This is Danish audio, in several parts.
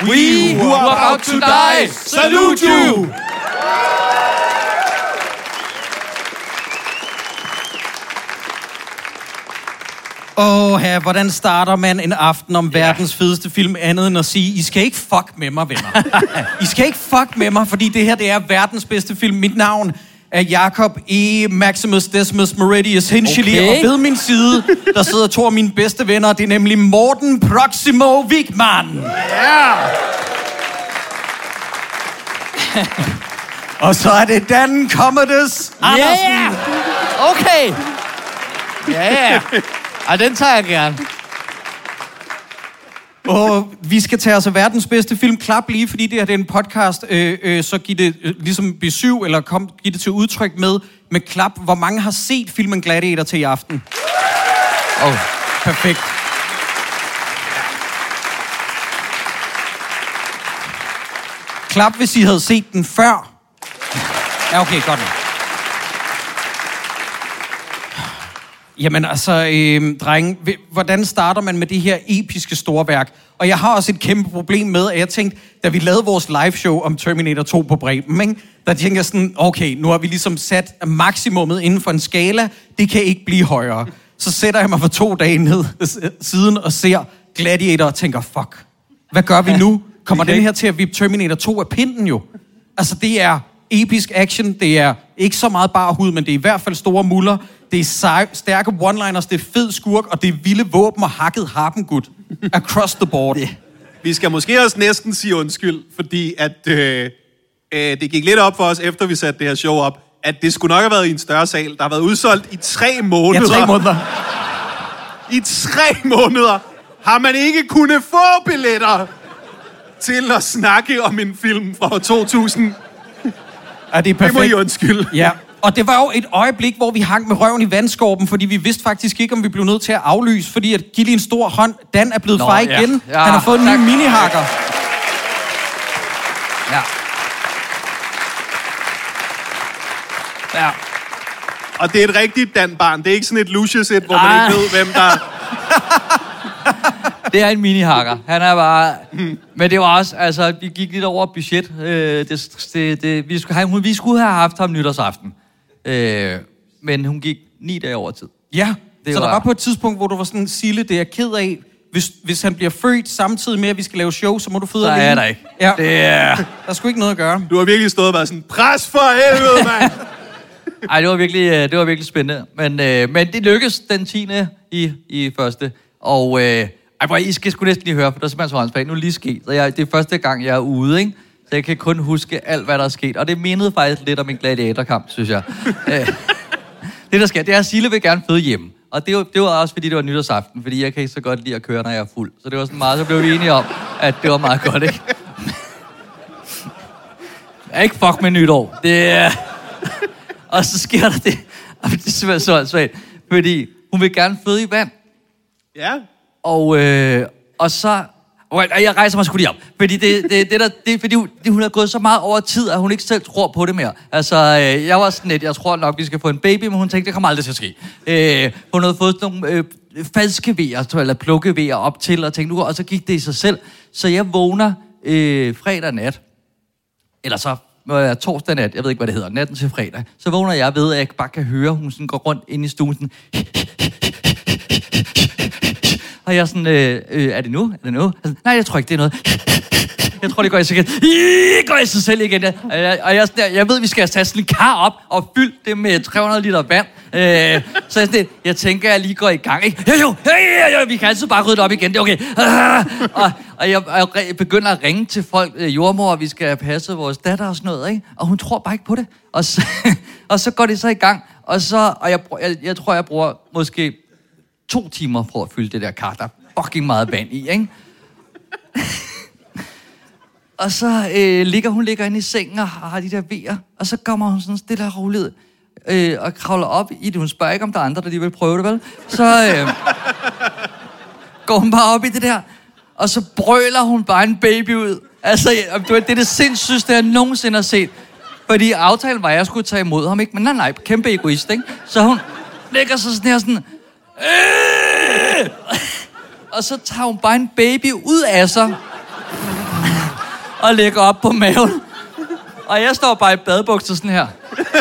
We who are about to die, salute you! Hvordan starter man en aften om verdens fedeste film andet end at sige, I skal ikke fuck med mig, venner. I skal ikke fuck med mig, fordi det her, det er verdens bedste film. Mit navn er Jacob E. Maximus Decimus Meridius Hinchely, og ved min side, der sidder to af mine bedste venner. Det er nemlig Morten Proximo Wigman. Og så er det Dan Commodus Andersen. Okay. Ja. Ej, den tager jeg gerne. Og vi skal tage os af verdens bedste film. Klap lige, fordi det her det er en podcast, så giv det ligesom besøg, eller giv det til udtryk med klap. Hvor mange har set filmen Gladiator til i aften? Perfekt. Klap, hvis I havde set den før. Ja, okay, godt. Jamen altså, drenge, hvordan starter man med det her episke storværk? Og jeg har også et kæmpe problem med, at jeg tænkte, da vi lavede vores liveshow om Terminator 2 på Breben, ikke? Der tænkte jeg sådan, okay, nu har vi ligesom sat maksimummet inden for en skala, det kan ikke blive højere. Så sætter jeg mig for 2 dage ned siden og ser Gladiator og tænker, fuck, hvad gør vi nu? Kommer den her til at vippe Terminator 2 af pinden jo? Altså, det er episk action, det er ikke så meget bare hud, men det er i hvert fald store muller. Det er stærke one-liners, det er fed skurk, og det er vilde våben og hakket harpengud. Across the board. Yeah. Vi skal måske også næsten sige undskyld, fordi at det gik lidt op for os, efter vi satte det her show op, at det skulle nok have været i en større sal. Der har været udsolgt i 3 måneder. Ja, 3 måneder. I 3 måneder har man ikke kunnet få billetter til at snakke om en film fra 2000. Ja, det er perfekt. Det må I undskylde. Ja. Og det var jo et øjeblik, hvor vi hang med røven i vandskorben, fordi vi vidste faktisk ikke, om vi blev nødt til at aflyse, fordi at give lige en stor hånd. Dan er blevet far igen. Ja. Han har fået en ny mini-hakker. Ja. Og det er et rigtigt Dan-barn. Det er ikke sådan et Lucius-et, hvor man ikke ved, hvem der... Det er en mini-hakker. Han er bare... Men det var også... Altså, vi gik lidt over budget. Vi skulle have haft ham nytårsaften. Men hun gik 9 dage over tid. Ja, så der var på et tidspunkt, hvor du var sådan, Sille, det er jeg ked af. Hvis han bliver født samtidig med, at vi skal lave show, så må du føde alene. Nej, er der ikke. Ja. Det er... Der er sgu ikke noget at gøre. Du har virkelig stået og været sådan, pres for helvede, mand! Ej, det var virkelig spændende. Men det lykkedes den 10. i første. Og I skal sgu næsten lige høre, for der er simpelthen så håndsbag. Nu er lige sket. Så det er første gang, jeg er ude, ikke? Så jeg kan kun huske alt, hvad der er sket. Og det mindede faktisk lidt om en gladiatorkamp, synes jeg. Det, der sker, det er, at Sille vil gerne føde hjemme. Og det var også, fordi det var nytårsaften. Fordi jeg kan ikke så godt lide at køre, når jeg er fuld. Så det var sådan meget, så blev vi enige om, at det var meget godt, ikke? Ikke fuck med nytår. Det er... Og så sker der det. Og det er simpelthen så svagt. Fordi hun vil gerne føde i vand. Ja. Og så... Jeg rejser mig sgu lige op. Fordi fordi hun har gået så meget over tid, at hun ikke selv tror på det mere. Altså, jeg var sådan lidt, jeg tror nok, vi skal få en baby, men hun tænkte, det kommer aldrig til at ske. Hun havde fået sådan nogle falske vejer, eller plukkevejer op til, og tænkte, og så gik det i sig selv. Så jeg vågner fredag nat, eller så torsdag nat, jeg ved ikke, hvad det hedder, natten til fredag. Så vågner jeg ved, at jeg bare kan høre, hun sådan går rundt ind i stuen, sådan... Og jeg er sådan, er det nu? Altså, nej, jeg tror ikke, det er noget. Jeg tror, det går i sig igen. Går i sig selv igen. Og jeg ved, vi skal tage sådan en kar op og fylde det med 300 liter vand. Så jeg tænker, at jeg lige går i gang. Ikke? Jo, vi kan altid bare rydde det op igen. Det er okay. Og jeg begynder at ringe til folk, jordmor, vi skal passe vores datter og sådan noget. Ikke? Og hun tror bare ikke på det. Og så går det så i gang. Og jeg tror, jeg bruger måske 2 timer på at fylde det der kar. Der er fucking meget vand i, ikke? Og så hun ligger inde i sengen og har de der vejer. Og så kommer hun sådan stille og roligt og kravler op i det. Hun spørger ikke, om der er andre, der lige vil prøve det, vel? Så går hun bare op i det der. Og så brøler hun bare en baby ud. Altså, det er det sindssygste, jeg nogensinde har set. Fordi aftalen var, at jeg skulle tage imod ham, ikke? Men nej, kæmpe egoist, ikke? Så hun lægger sig sådan her sådan... Og så tager hun bare en baby ud af sig. og ligger op på maven. Og jeg står bare i badebukser sådan her.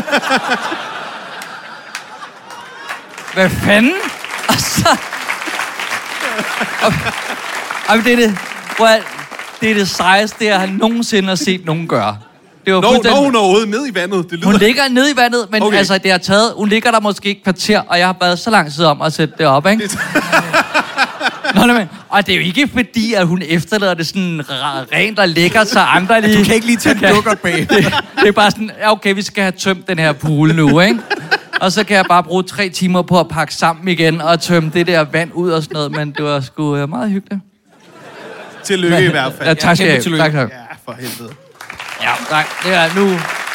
Hvad fanden? Og så... Og det er det... Det er det sejeste, jeg nogensinde har set nogen gøre. Det var Når hun er overhovedet ned i vandet. Det lyder... Hun ligger nede i vandet, men okay. Altså, det har taget... Hun ligger der måske et kvarter, og jeg har været så lang tid om at sætte det op, ikke? Og det er jo ikke fordi, at hun efterlader det sådan rent og lækkert, så andre lige... Du kan ikke lige tage en dukkert bag. Det er bare sådan, okay, vi skal have tømt den her pool nu, ikke? Og så kan jeg bare bruge 3 timer på at pakke sammen igen og tømme det der vand ud og sådan noget, men det var sgu meget hyggeligt. Tillykke i hvert fald. Ja, tak skal jeg. Tak. Ja, for helvede. Ja, tak. Det er nu...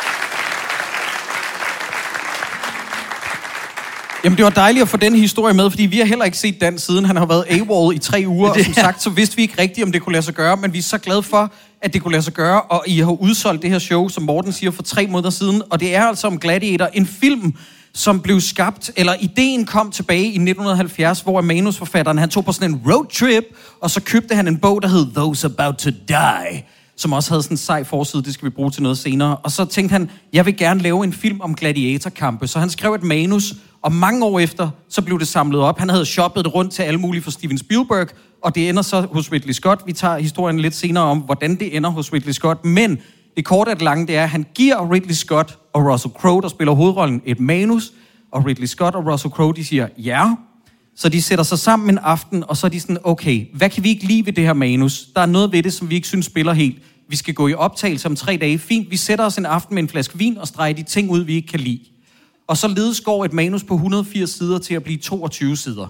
Jamen, det var dejligt at få den historie med, fordi vi har heller ikke set Dan siden. Han har været AWOL i 3 uger, og som sagt, så vidste vi ikke rigtigt, om det kunne lade sig gøre, men vi er så glade for, at det kunne lade sig gøre, og I har udsolgt det her show, som Morten siger, for 3 måneder siden, og det er altså om Gladiator, en film, som blev skabt, eller ideen kom tilbage i 1970, hvor manusforfatteren, han tog på sådan en roadtrip, og så købte han en bog, der hed Those About to Die, som også havde sådan en sej forside, det skal vi bruge til noget senere. Og så tænkte han, jeg vil gerne lave en film om gladiatorkampe. Så han skrev et manus, og mange år efter, så blev det samlet op. Han havde shoppet det rundt til alle mulige for Steven Spielberg, og det ender så hos Ridley Scott. Vi tager historien lidt senere om, hvordan det ender hos Ridley Scott. Men det korte og det lange, det er, at han giver Ridley Scott og Russell Crowe, der spiller hovedrollen, et manus. Og Ridley Scott og Russell Crowe, de siger ja. Så de sætter sig sammen en aften, og så er de sådan, okay, hvad kan vi ikke lide ved det her manus? Der er noget ved det, som vi ikke synes spiller helt. Vi skal gå i optagelse om 3 dage. Fint, vi sætter os en aften med en flaske vin og streger de ting ud, vi ikke kan lide. Og så ledes går et manus på 180 sider til at blive 22 sider.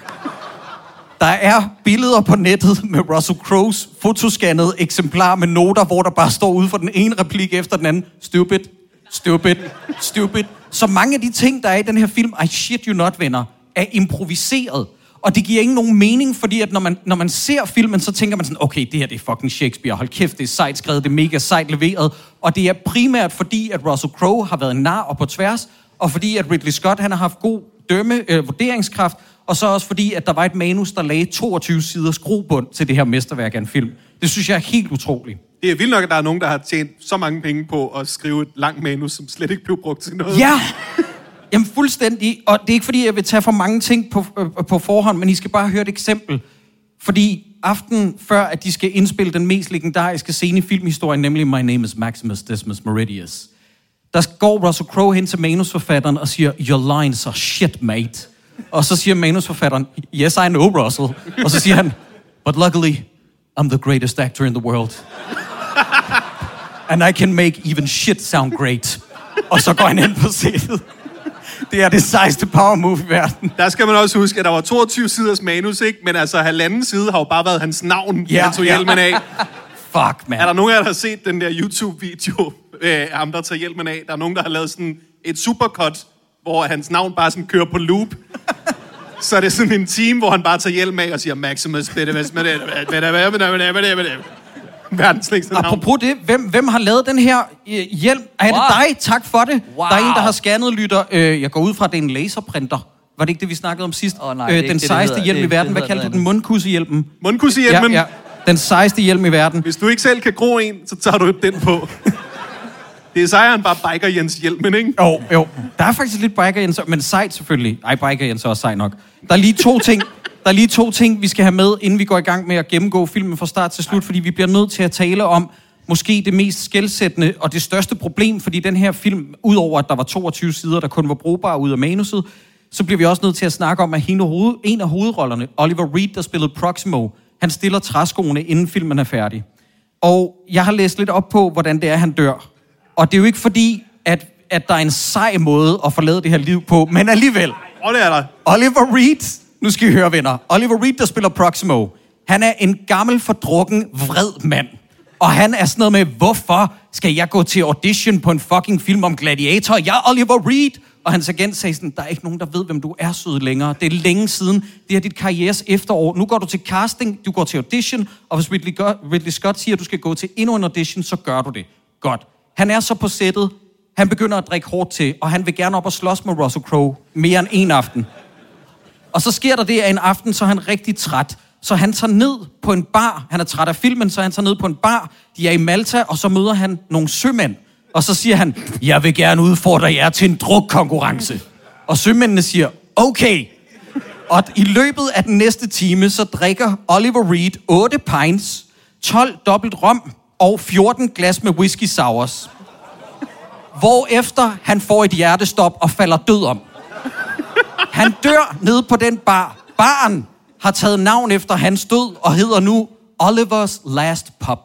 Der er billeder på nettet med Russell Crowes fotoscannede eksemplar med noter, hvor der bare står ude for den ene replik efter den anden. Stupid, stupid, stupid. Så mange af de ting, der er i den her film, I shit you not, venner, er improviseret. Og det giver ikke nogen mening, fordi at når man ser filmen, så tænker man sådan, okay, det her det er fucking Shakespeare. Hold kæft, det er sejt skrevet, det er mega sejt leveret. Og det er primært fordi, at Russell Crowe har været en nar og på tværs, og fordi at Ridley Scott, han har haft god vurderingskraft, og så også fordi, at der var et manus, der lagde 22 sider skruebund til det her mesterværk af en film. Det synes jeg er helt utroligt. Det er vildt nok, at der er nogen, der har tjent så mange penge på at skrive et langt manus, som slet ikke blev brugt til noget. Ja! Jamen fuldstændig, og det er ikke fordi, jeg vil tage for mange ting på forhånd, men I skal bare høre et eksempel. Fordi aftenen før, at de skal indspille den mest legendariske scene i filmhistorien, nemlig My Name is Maximus Decimus Meridius, der går Russell Crowe hen til manusforfatteren og siger, your lines are shit, mate. Og så siger manusforfatteren, yes, I know, Russell. Og så siger han, but luckily, I'm the greatest actor in the world. And I can make even shit sound great. Og så går han hen på sædet. Det er det sejeste power move i verden. Der skal man også huske, at der var 22 siders manus, ikke? Men altså, 1,5 side har jo bare været hans navn, han tog hjelmen af. Fuck, man. Er der nogen af jer, der har set den der YouTube-video af ham, der tager hjelmen af? Der er nogen, der har lavet sådan et supercut, hvor hans navn bare sådan kører på loop. Så er det sådan en time, hvor han bare tager hjelmen af og siger, Maximus, verdens længste navn. Apropos det, hvem har lavet den her hjelm? Er det dig? Tak for det. Wow. Der er en, der har scannet, lytter. Jeg går ud fra, at det er en laserprinter. Var det ikke det, vi snakkede om sidst? Nej, den sejeste hjelm i verden. Hvad kaldte du den? Mundkussehjelmen? Mundkussehjelmen? Ja. Den sejeste hjelm i verden. Hvis du ikke selv kan gro en, så tager du den på. Det er sejren bare Biker Jens hjelmen, ikke? Jo. Der er faktisk lidt Biker Jens, men sejt selvfølgelig. Nej, Biker Jens er også sej nok. Der er lige to ting, vi skal have med, inden vi går i gang med at gennemgå filmen fra start til slut, fordi vi bliver nødt til at tale om måske det mest skelsættende og det største problem, fordi den her film, udover at der var 22 sider, der kun var brugbare ud af manuset, så bliver vi også nødt til at snakke om, at en af hovedrollerne, Oliver Reed, der spillede Proximo, han stiller træskoene, inden filmen er færdig. Og jeg har læst lidt op på, hvordan det er, han dør. Og det er jo ikke fordi, at der er en sej måde at forlade det her liv på, men alligevel. Og det er der. Oliver Reed, nu skal I høre, venner. Oliver Reed, der spiller Proximo, han er en gammel, fordrukken, vred mand. Og han er sådan noget med, hvorfor skal jeg gå til audition på en fucking film om gladiator? Jeg er Oliver Reed. Og hans agent sagde sådan, der er ikke nogen, der ved, hvem du er, sød længere. Det er længe siden. Det er dit karrieres efterår. Nu går du til casting, du går til audition, og hvis Ridley Scott siger, at du skal gå til endnu en audition, så gør du det. Godt. Han er så på sættet. Han begynder at drikke hårdt til, og han vil gerne op og slås med Russell Crowe mere end en aften. Og så sker der det, at en aften, så er han rigtig træt. Så han tager ned på en bar. Han er træt af filmen, så han tager ned på en bar. De er i Malta, og så møder han nogle sømænd. Og så siger han, jeg vil gerne udfordre jer til en drukkonkurrence. Og sømændene siger, okay. Og i løbet af den næste time, så drikker Oliver Reed 8 pints, 12 dobbelt rom og 14 glas med whisky sours. Hvorefter han får et hjertestop og falder død om. Han dør nede på den bar. Baren har taget navn efter hans død og hedder nu Oliver's Last Pub.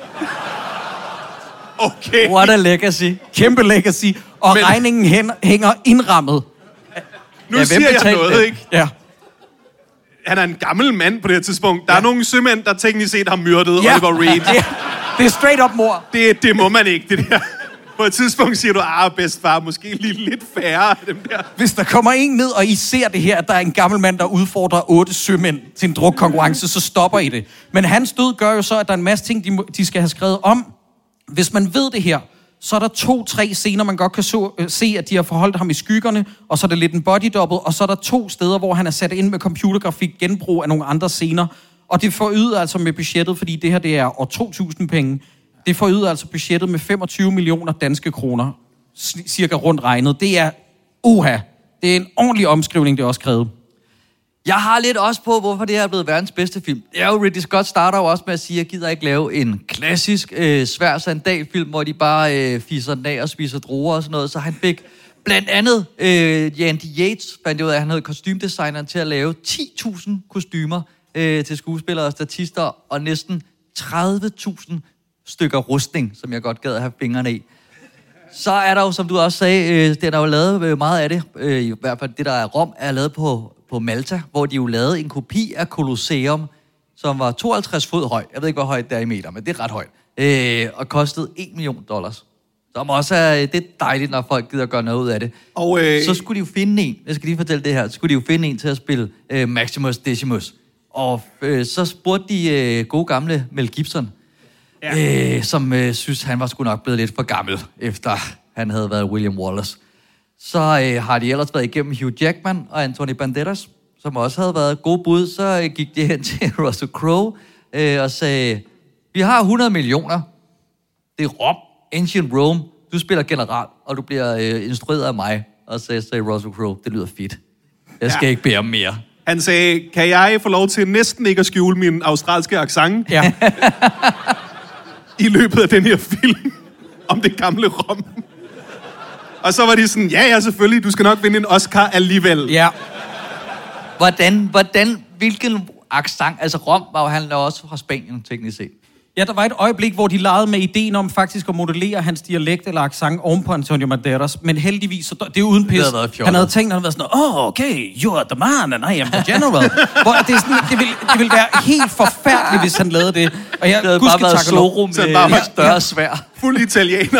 Okay. What a legacy. Kæmpe legacy. Og regningen hænger indrammet. Nu siger jeg noget, ikke? Ja. Han er en gammel mand på det her tidspunkt. Der er nogle sømænd, der teknisk set har myrdet Oliver Reed. Det er straight up mor. Det må man ikke, det der. På et tidspunkt siger du, bedstfar, måske lige lidt færre af dem der. Hvis der kommer en ned, og I ser det her, at der er en gammel mand, der udfordrer 8 sømænd til en drukkonkurrence, så stopper I det. Men hans død gør jo så, at der er en masse ting, de skal have skrevet om. Hvis man ved det her, så er der 2-3 scener, man godt kan se, at de har forholdt ham i skyggerne, og så er der lidt en body double, og så er der 2 steder, hvor han er sat ind med computergrafik, genbrug af nogle andre scener. Og det forøgede altså med budgettet, fordi det her det er år 2000 penge. Det forøgede altså budgettet med 25 millioner danske kroner, cirka rundt regnet. Det er det er en ordentlig omskrivning, det er også krævet. Jeg har lidt også på, hvorfor det her er blevet verdens bedste film. Det er jo, Ridley Scott starter jo også med at sige, at jeg gider ikke lave en klassisk svær sandalfilm, hvor de bare fiser den af og spiser druer og sådan noget. Så han fik blandt andet Andy Yates, fandt ud af, at han havde kostymdesigneren til at lave 10.000 kostymer til skuespillere og statister, og næsten 30.000 stykker rustning, som jeg godt gad at have fingrene i. Så er der jo, som du også sagde, den er jo lavet meget af det, i hvert fald det, der er Rom, er lavet på Malta, hvor de jo lavede en kopi af Colosseum, som var 52 fod høj. Jeg ved ikke, hvor højt det er i meter, men det er ret højt. Og kostede $1 million. Som også er, det er dejligt, når folk gider gøre noget ud af det. Og så skulle de jo finde en, jeg skal lige fortælle det her, så skulle de jo finde en til at spille Maximus Decimus. Og så spurgte de gode gamle Mel Gibson, som synes, han var sgu nok blevet lidt for gammel, efter han havde været William Wallace. Så har de ellers været igennem Hugh Jackman og Anthony Banderas, som også havde været gode bud. Så gik de hen til Russell Crowe og sagde, vi har 100 millioner. Det er Rom, Ancient Rome. Du spiller general, og du bliver instrueret af mig. Og så sagde Russell Crowe, det lyder fedt. Jeg skal ikke bede om mere. Han sagde, kan jeg få lov til næsten ikke at skjule min australske accent? Ja. I løbet af den her film om det gamle Rom. Og så var de sådan, ja, selvfølgelig, du skal nok vinde en Oscar alligevel. Ja. Hvilken accent? Altså Rom var jo han også fra Spanien, teknisk set. Ja, der var et øjeblik, hvor de legede med ideen om faktisk at modellere hans dialekt eller accent oven på Antonio Banderas, men heldigvis, så det er uden pis. Han havde tænkt, han havde været sådan, okay, you're the man, and I am the general. Hvor det, er sådan, det ville være helt forfærdeligt, hvis han lavede det. Og jeg, det havde bare været Zorro med større svær. Fuld italiener.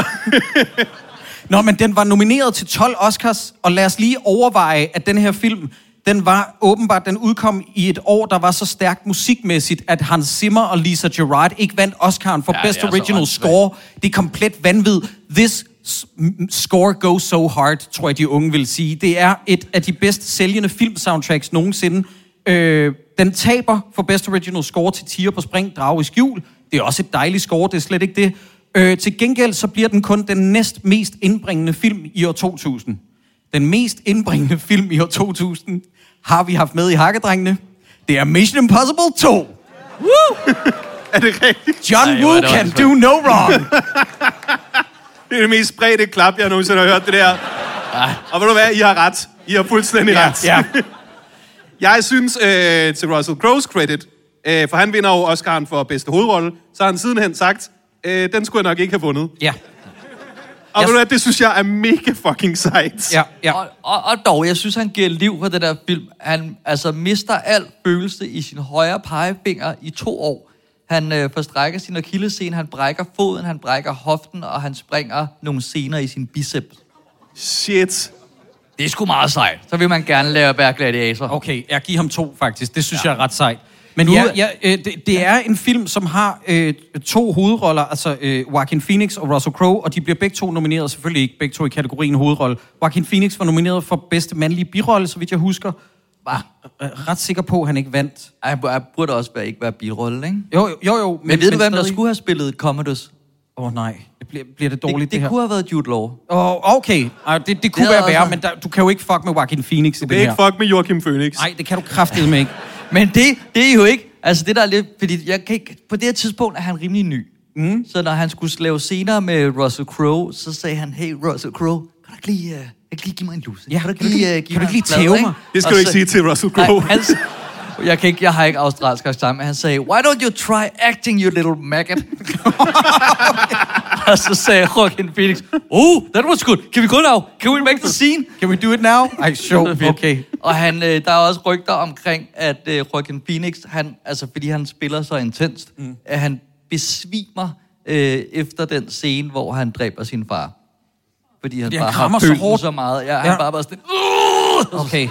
Nå, men den var nomineret til 12 Oscars, og lad os lige overveje, at den her film, den udkom i et år, der var så stærkt musikmæssigt, at Hans Zimmer og Lisa Gerrard ikke vandt Oscar'en for Best Original Score. Det er komplet vanvid. This score goes so hard, tror jeg, de unge vil sige. Det er et af de bedst sælgende filmsoundtracks nogensinde. Den taber for Best Original Score til Tiger på spring, Drage i skjul. Det er også et dejligt score, det er slet ikke det. Til gengæld så bliver den kun den næst mest indbringende film i år 2000. Den mest indbringende film i år 2000 har vi haft med i Hakkedrengene. Det er Mission Impossible 2. Woo! Er det rigtigt? John Woo can do no wrong. Det er det mest spredte klap, jeg nogensinde har hørt det der. Og ved du hvad, I har ret. I har fuldstændig ret. Ja. Jeg synes, til Russell Crowe's credit, for han vinder jo Oscar'en for bedste hovedrolle, så har han sidenhen sagt, den skulle jeg nok ikke have vundet. Ja. Og ved du hvad, det synes jeg er mega fucking sejt. Ja. Og dog, jeg synes, han giver liv for det der film. Han mister al følelse i sin højre pegefinger i 2 år. Han forstrækker sin akillessene, han brækker foden, han brækker hoften, og han springer nogle sener i sin biceps. Shit. Det er sgu meget sejt. Så vil man gerne være gladiator. Okay, jeg giver ham 2 faktisk. Det synes jeg er ret sejt. Men det er en film, som har 2 hovedroller, altså Joaquin Phoenix og Russell Crowe, og de bliver begge 2 nomineret, selvfølgelig ikke begge 2 i kategorien hovedrolle. Joaquin Phoenix var nomineret for bedste mandlige birolle, så vidt jeg husker, ret sikker på, at han ikke vandt. Jeg burde også ikke være bilrolle, ikke? Jo. Men ved du, hvem der skulle have spillet Commodus? Nej, bliver det dårligt, det her? Det kunne have været Jude Law. Okay. Det kunne være, men du kan jo ikke fuck med Joaquin Phoenix i det her. Du kan ikke fuck med Joaquin Phoenix. Nej, det kan du kraftedeme ikke. Men det er jo ikke... Altså, det der er lidt... Fordi jeg kan ikke, på det her tidspunkt er han rimelig ny. Så når han skulle lave scener med Russell Crowe, så sagde han, hey, Russell Crowe, kan du ikke lige give mig en lusse? Ja, kan du ikke lige tæve mig? Det skal du ikke sige til Russell Crowe. Jeg har ikke australsk accent, men han sagde, why don't you try acting, you little maggot? Og så sagde Joaquin Phoenix, that was good. Can we go now? Can we make the scene? Can we do it now? Ej, sure. Okay. Og der er også rygter omkring, at Joaquin Phoenix, fordi han spiller så intenst, at han besvimer efter den scene, hvor han dræber sin far. Fordi han bare har følt så meget. Ja, han bare sådan... Okay.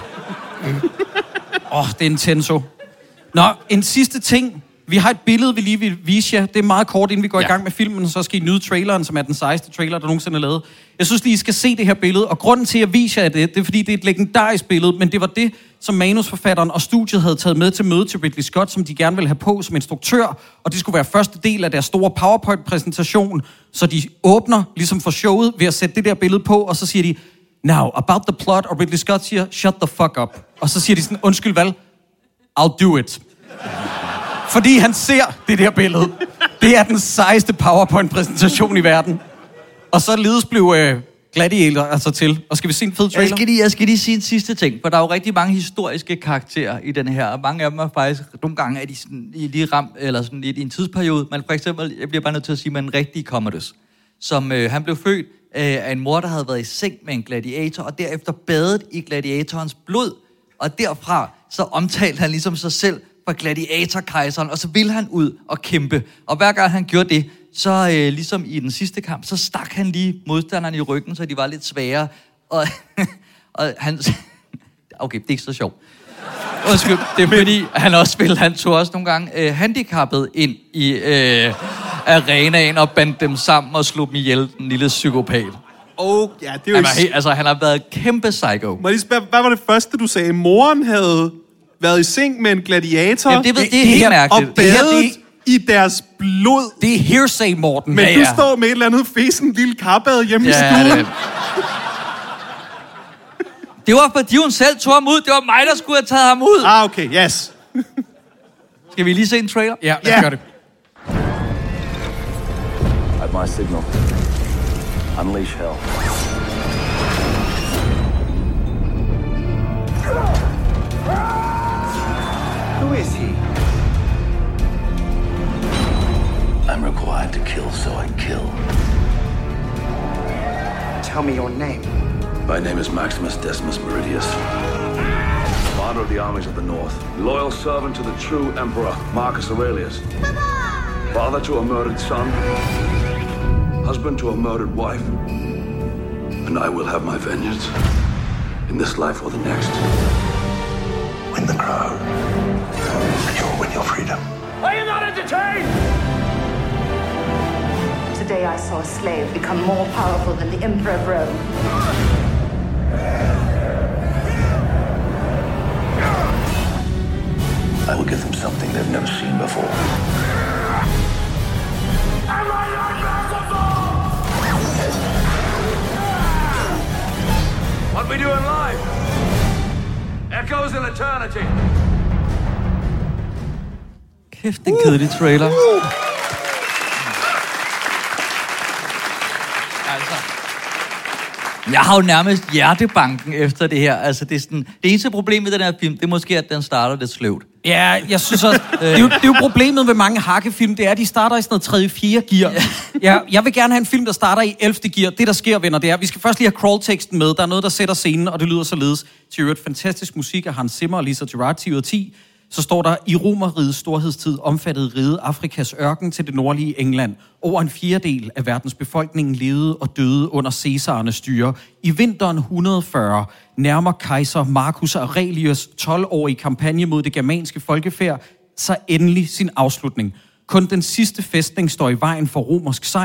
Det er intenso. Nå, en sidste ting. Vi har et billede, vi lige vil vise jer. Det er meget kort, inden vi går i gang med filmen. Så skal I nyde traileren, som er den sejeste trailer, der nogensinde er lavet. Jeg synes lige, I skal se det her billede. Og grunden til, at jeg viser jer det er, fordi det er et legendarisk billede. Men det var det, som manusforfatteren og studiet havde taget med til møde til Ridley Scott, som de gerne ville have på som instruktør. Og det skulle være første del af deres store PowerPoint-præsentation. Så de åbner ligesom for showet ved at sætte det der billede på, og så siger de, now, about the plot, og Ridley Scott siger, shut the fuck up. Og så siger de sådan, undskyld Val, I'll do it. Fordi han ser det der billede. Det er den sejeste PowerPoint-præsentation i verden. Og så ledes blev Gladiator til. Og skal vi se en fed trailer? Jeg skal lige sige en sidste ting, for der er jo rigtig mange historiske karakterer i den her, og mange af dem er faktisk, nogle gange er de sådan, lige ramt, eller sådan lidt i en tidsperiode, men for eksempel, jeg bliver bare nødt til at sige, med en rigtig Commodus, som han blev født af en mor, der havde været i seng med en gladiator, og derefter badet i gladiatorens blod, og derfra så omtalte han ligesom sig selv for gladiatorkejseren, og så ville han ud og kæmpe. Og hver gang han gjorde det, så ligesom i den sidste kamp, så stak han lige modstanderne i ryggen, så de var lidt svære. Og han... Okay, det er ikke så sjovt. Undskyld, det er fordi, han tog også nogle gange handicappet ind i arenaen og bandt dem sammen og slog dem ihjel, den lille psykopat. Ja, det er jo han har været kæmpe psycho. Må jeg lige spørge, hvad var det første, du sagde? Moren havde været i seng med en gladiator. Jamen, det er helt mærkeligt. Og badet i deres blod. Det er hearsay, Morten. Men du står med et eller andet fesen lille karbad hjemme i stuen. Det var fordi hun selv tog ham ud. Det var mig, der skulle have taget ham ud. Okay, yes. Skal vi lige se en trailer? Ja, lad os gøre det. At my signal, unleash hell. Who is he? I'm required to kill, so I kill. Tell me your name. My name is Maximus Decimus Meridius. Commander of the armies of the North. Loyal servant to the true Emperor, Marcus Aurelius. Father to a murdered son. Husband to a murdered wife. And I will have my vengeance. In this life or the next. Win the crowd. And you will win your freedom. Are you not entertained? Today I saw a slave become more powerful than the Emperor of Rome. I will give them something they've never seen before. Am I not merciful? What we do in life echoes in eternity. Kæft, den kedelig trailer. Jeg har jo nærmest hjertebanken efter det her. Altså, det er sådan, det eneste problem med den her film, det er måske, at den starter lidt sløvt. Ja, jeg synes også... det er jo problemet med mange hakkefilm, det er, at de starter i sådan noget 3. 4. gear. Ja, jeg vil gerne have en film, der starter i 11. gear. Det, der sker, venner, det er, vi skal først lige have crawl-teksten med. Der er noget, der sætter scenen, og det lyder således. Til øvrigt fantastisk musik af Hans Zimmer og Lisa Gerrard, 10 ud af 10. Så står der, i Romerrigets storhedstid omfattede riget Afrikas ørken til det nordlige England. Over en 4/4 af verdens befolkning levede og døde under Cæsarernes styre. I vinteren 140 nærmer kejser Marcus Aurelius 12-årige kampagne mod det germanske folkefærd så endelig sin afslutning. Kun den sidste fæstning står i vejen for romersk sejr,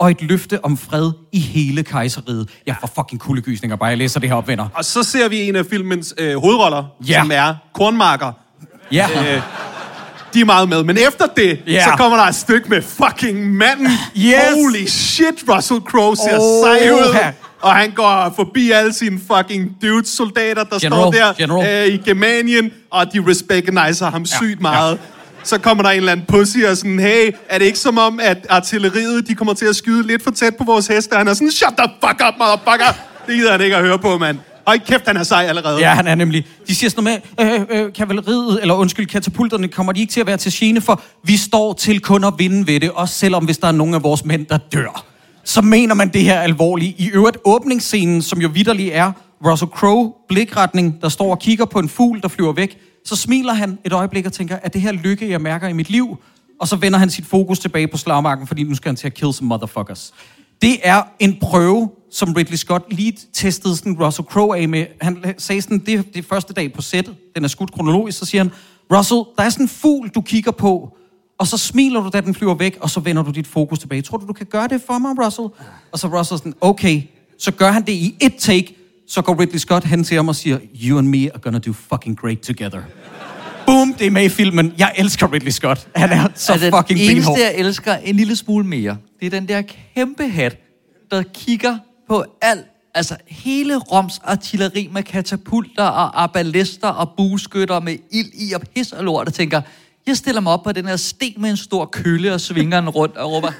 og et løfte om fred i hele kejseriet. Jeg får fucking kuldegysninger, bare jeg læser det her op, venner. Og så ser vi en af filmens hovedroller, som er kornmarker. Ja. De er meget med. Men efter det, så kommer der et stykke med fucking manden. Yes. Holy shit, Russell Crowe ser sej ud. Og han går forbi alle sine fucking dudes-soldater, der står der i Germanien, og de recognizer ham sygt meget. Så kommer der en eller anden pussy og sådan, hey, er det ikke som om, at artilleriet, de kommer til at skyde lidt for tæt på vores heste? Han er sådan, shut the fuck up, motherfucker! Det gider han ikke at høre på, mand. Hold kæft, han er sej allerede. Ja, han er nemlig. De siger sådan noget med, kavaleriet, katapulterne kommer de ikke til at være til gene, for vi står til kun at vinde ved det, også selvom hvis der er nogen af vores mænd, der dør. Så mener man det her alvorligt. I øvrigt åbningsscenen, som jo vitterlig er Russell Crowe, blikretning, der står og kigger på en fugl, der flyver væk. Så smiler han et øjeblik og tænker, at det her lykke, jeg mærker i mit liv? Og så vender han sit fokus tilbage på slagmarken, fordi nu skal han til at kill some motherfuckers. Det er en prøve, som Ridley Scott lige testede sådan Russell Crowe af med. Han sagde sådan, det er første dag på sættet, den er skudt kronologisk, så siger han, Russell, der er sådan en fugl, du kigger på, og så smiler du, da den flyver væk, og så vender du dit fokus tilbage. Tror du kan gøre det for mig, Russell? Og så Russell sådan, okay. Så gør han det i et take, så går Ridley Scott hen til ham og siger, you and me are gonna do fucking great together. Boom, det er med i filmen. Jeg elsker Ridley Scott. Han er så fucking benhård. Det eneste, jeg elsker en lille smule mere, det er den der kæmpe hat, der kigger på alt, altså hele Roms artilleri med katapulter og arbalester og bueskytter med ild i og pis og lort, og tænker, jeg stiller mig op på den her sten med en stor kølle og svinger den rundt og råber,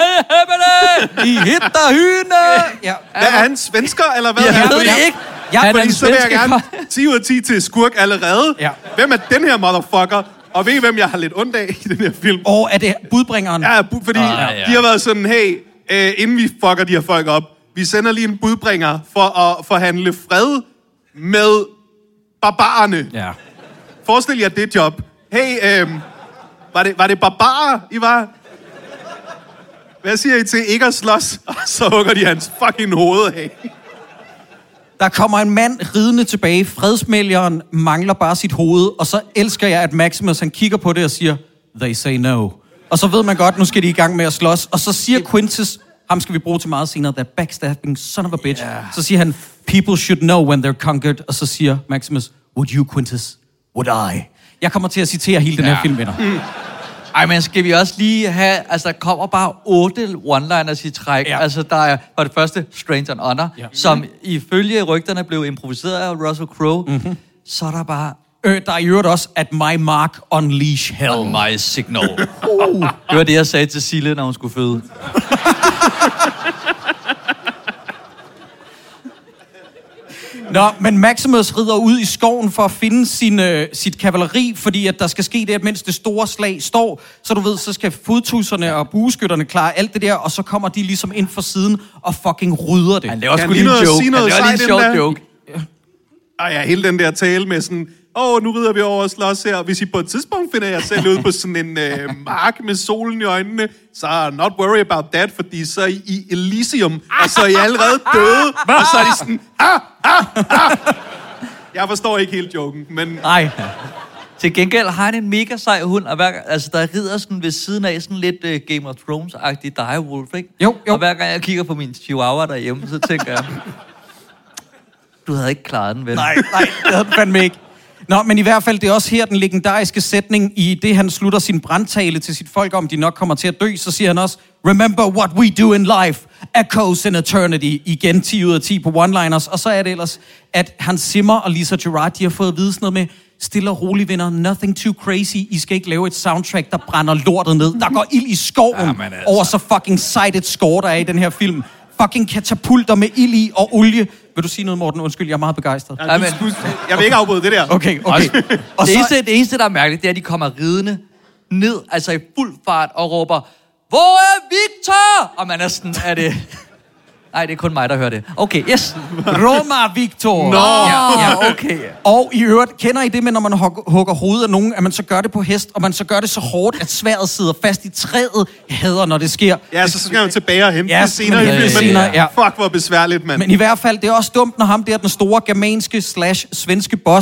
I hitter hyne! Ja. Hvad er han, svensker, eller hvad? Jeg ved det ikke. Fordi så vil jeg gerne 10 ud af 10 til skurk allerede. Ja. Hvem er den her motherfucker? Og ved I, hvem jeg har lidt ondt af i den her film? Og er det budbringeren? Ja, fordi de har været sådan, hey, inden vi fucker de her folk op, vi sender lige en budbringer for at forhandle fred med barbarerne. Ja. Forestil jer det job. Hey, var det barbarer, I var? Hvad siger I til ikke at slås? Og så hugger de hans fucking hoved af. Der kommer en mand ridende tilbage. Fredsmælgeren mangler bare sit hoved. Og så elsker jeg, at Maximus han kigger på det og siger, they say no. Og så ved man godt, nu skal de i gang med at slås. Og så siger Quintus, ham skal vi bruge til meget senere, that backstabbing son of a bitch. Yeah. Så siger han, people should know when they're conquered. Og så siger Maximus, would you, Quintus? Would I? Jeg kommer til at citere hele den her film, venner. Ej, men skal vi også lige have... Altså, der kommer bare 8 one-liners i træk. Ja. Altså, der er for det første Strange and Honor, som ifølge rygterne blev improviseret af Russell Crowe. Mm-hmm. Så er der bare... Der er i øvrigt også, at my mark unleash hell. On my signal. Det var det, jeg sagde til Sille, når hun skulle føde. Nå, men Maximus rider ud i skoven for at finde sit kavaleri, fordi at der skal ske det, at mens det store slag står, så du ved, så skal fodtusserne og bueskytterne klare alt det der, og så kommer de ligesom ind for siden og fucking rydder det. Han laver sgu lige en joke. Han laver lige en sjov joke. Ja, hele den der tale med sådan, nu rider vi over og slås her. Hvis I på et tidspunkt finder jeg selv ude på sådan en mark med solen i øjnene, så not worry about that, fordi så er I Elysium, og så er I allerede døde, og så er de sådan, Jeg forstår ikke helt joken, men... Nej. Til gengæld har han en mega sej hund, og altså der rider sådan ved siden af sådan lidt Game of Thrones-agtig direwolf, ikke? Jo. Og hver gang jeg kigger på min chihuahua derhjemme, så tænker jeg, du havde ikke klaret den, vel? Nej, det havde den fandme ikke. Nå, men i hvert fald, det er også her den legendariske sætning, i det han slutter sin brandtale til sit folk om, de nok kommer til at dø, så siger han også, remember what we do in life, echoes in eternity, igen 10 ud af 10 på one-liners, og så er det ellers, at Hans Zimmer og Lisa Gerrard, de har fået at vide sådan noget med, stille og roligt, venner, nothing too crazy, I skal ikke lave et soundtrack, der brænder lortet ned, der går ild i skoven over så fucking sejt et score, der er i den her film. Fucking katapulter med ild i og olie. Vil du sige noget, Morten? Undskyld, jeg er meget begejstret. Ja, jeg vil ikke afbryde det der. Okay. Og det eneste, der er mærkeligt, det er, at de kommer ridende ned, altså i fuld fart, og råber, hvor er Victor? Og man er sådan, er det... Nej, det er kun mig, der hører det. Okay, yes. Roma Victor. Nå, ja, okay. Og i øvrigt, kender I det med, når man hugger hovedet af nogen, at man så gør det på hest, og man så gør det så hårdt, at sværdet sidder fast i træet? Jeg hader, når det sker. Ja, så skal man tilbage og hente det senere i filmen. Ja. Fuck, hvor besværligt, mand. Men i hvert fald, det er også dumt, når ham der, den store germanske /svenske boss,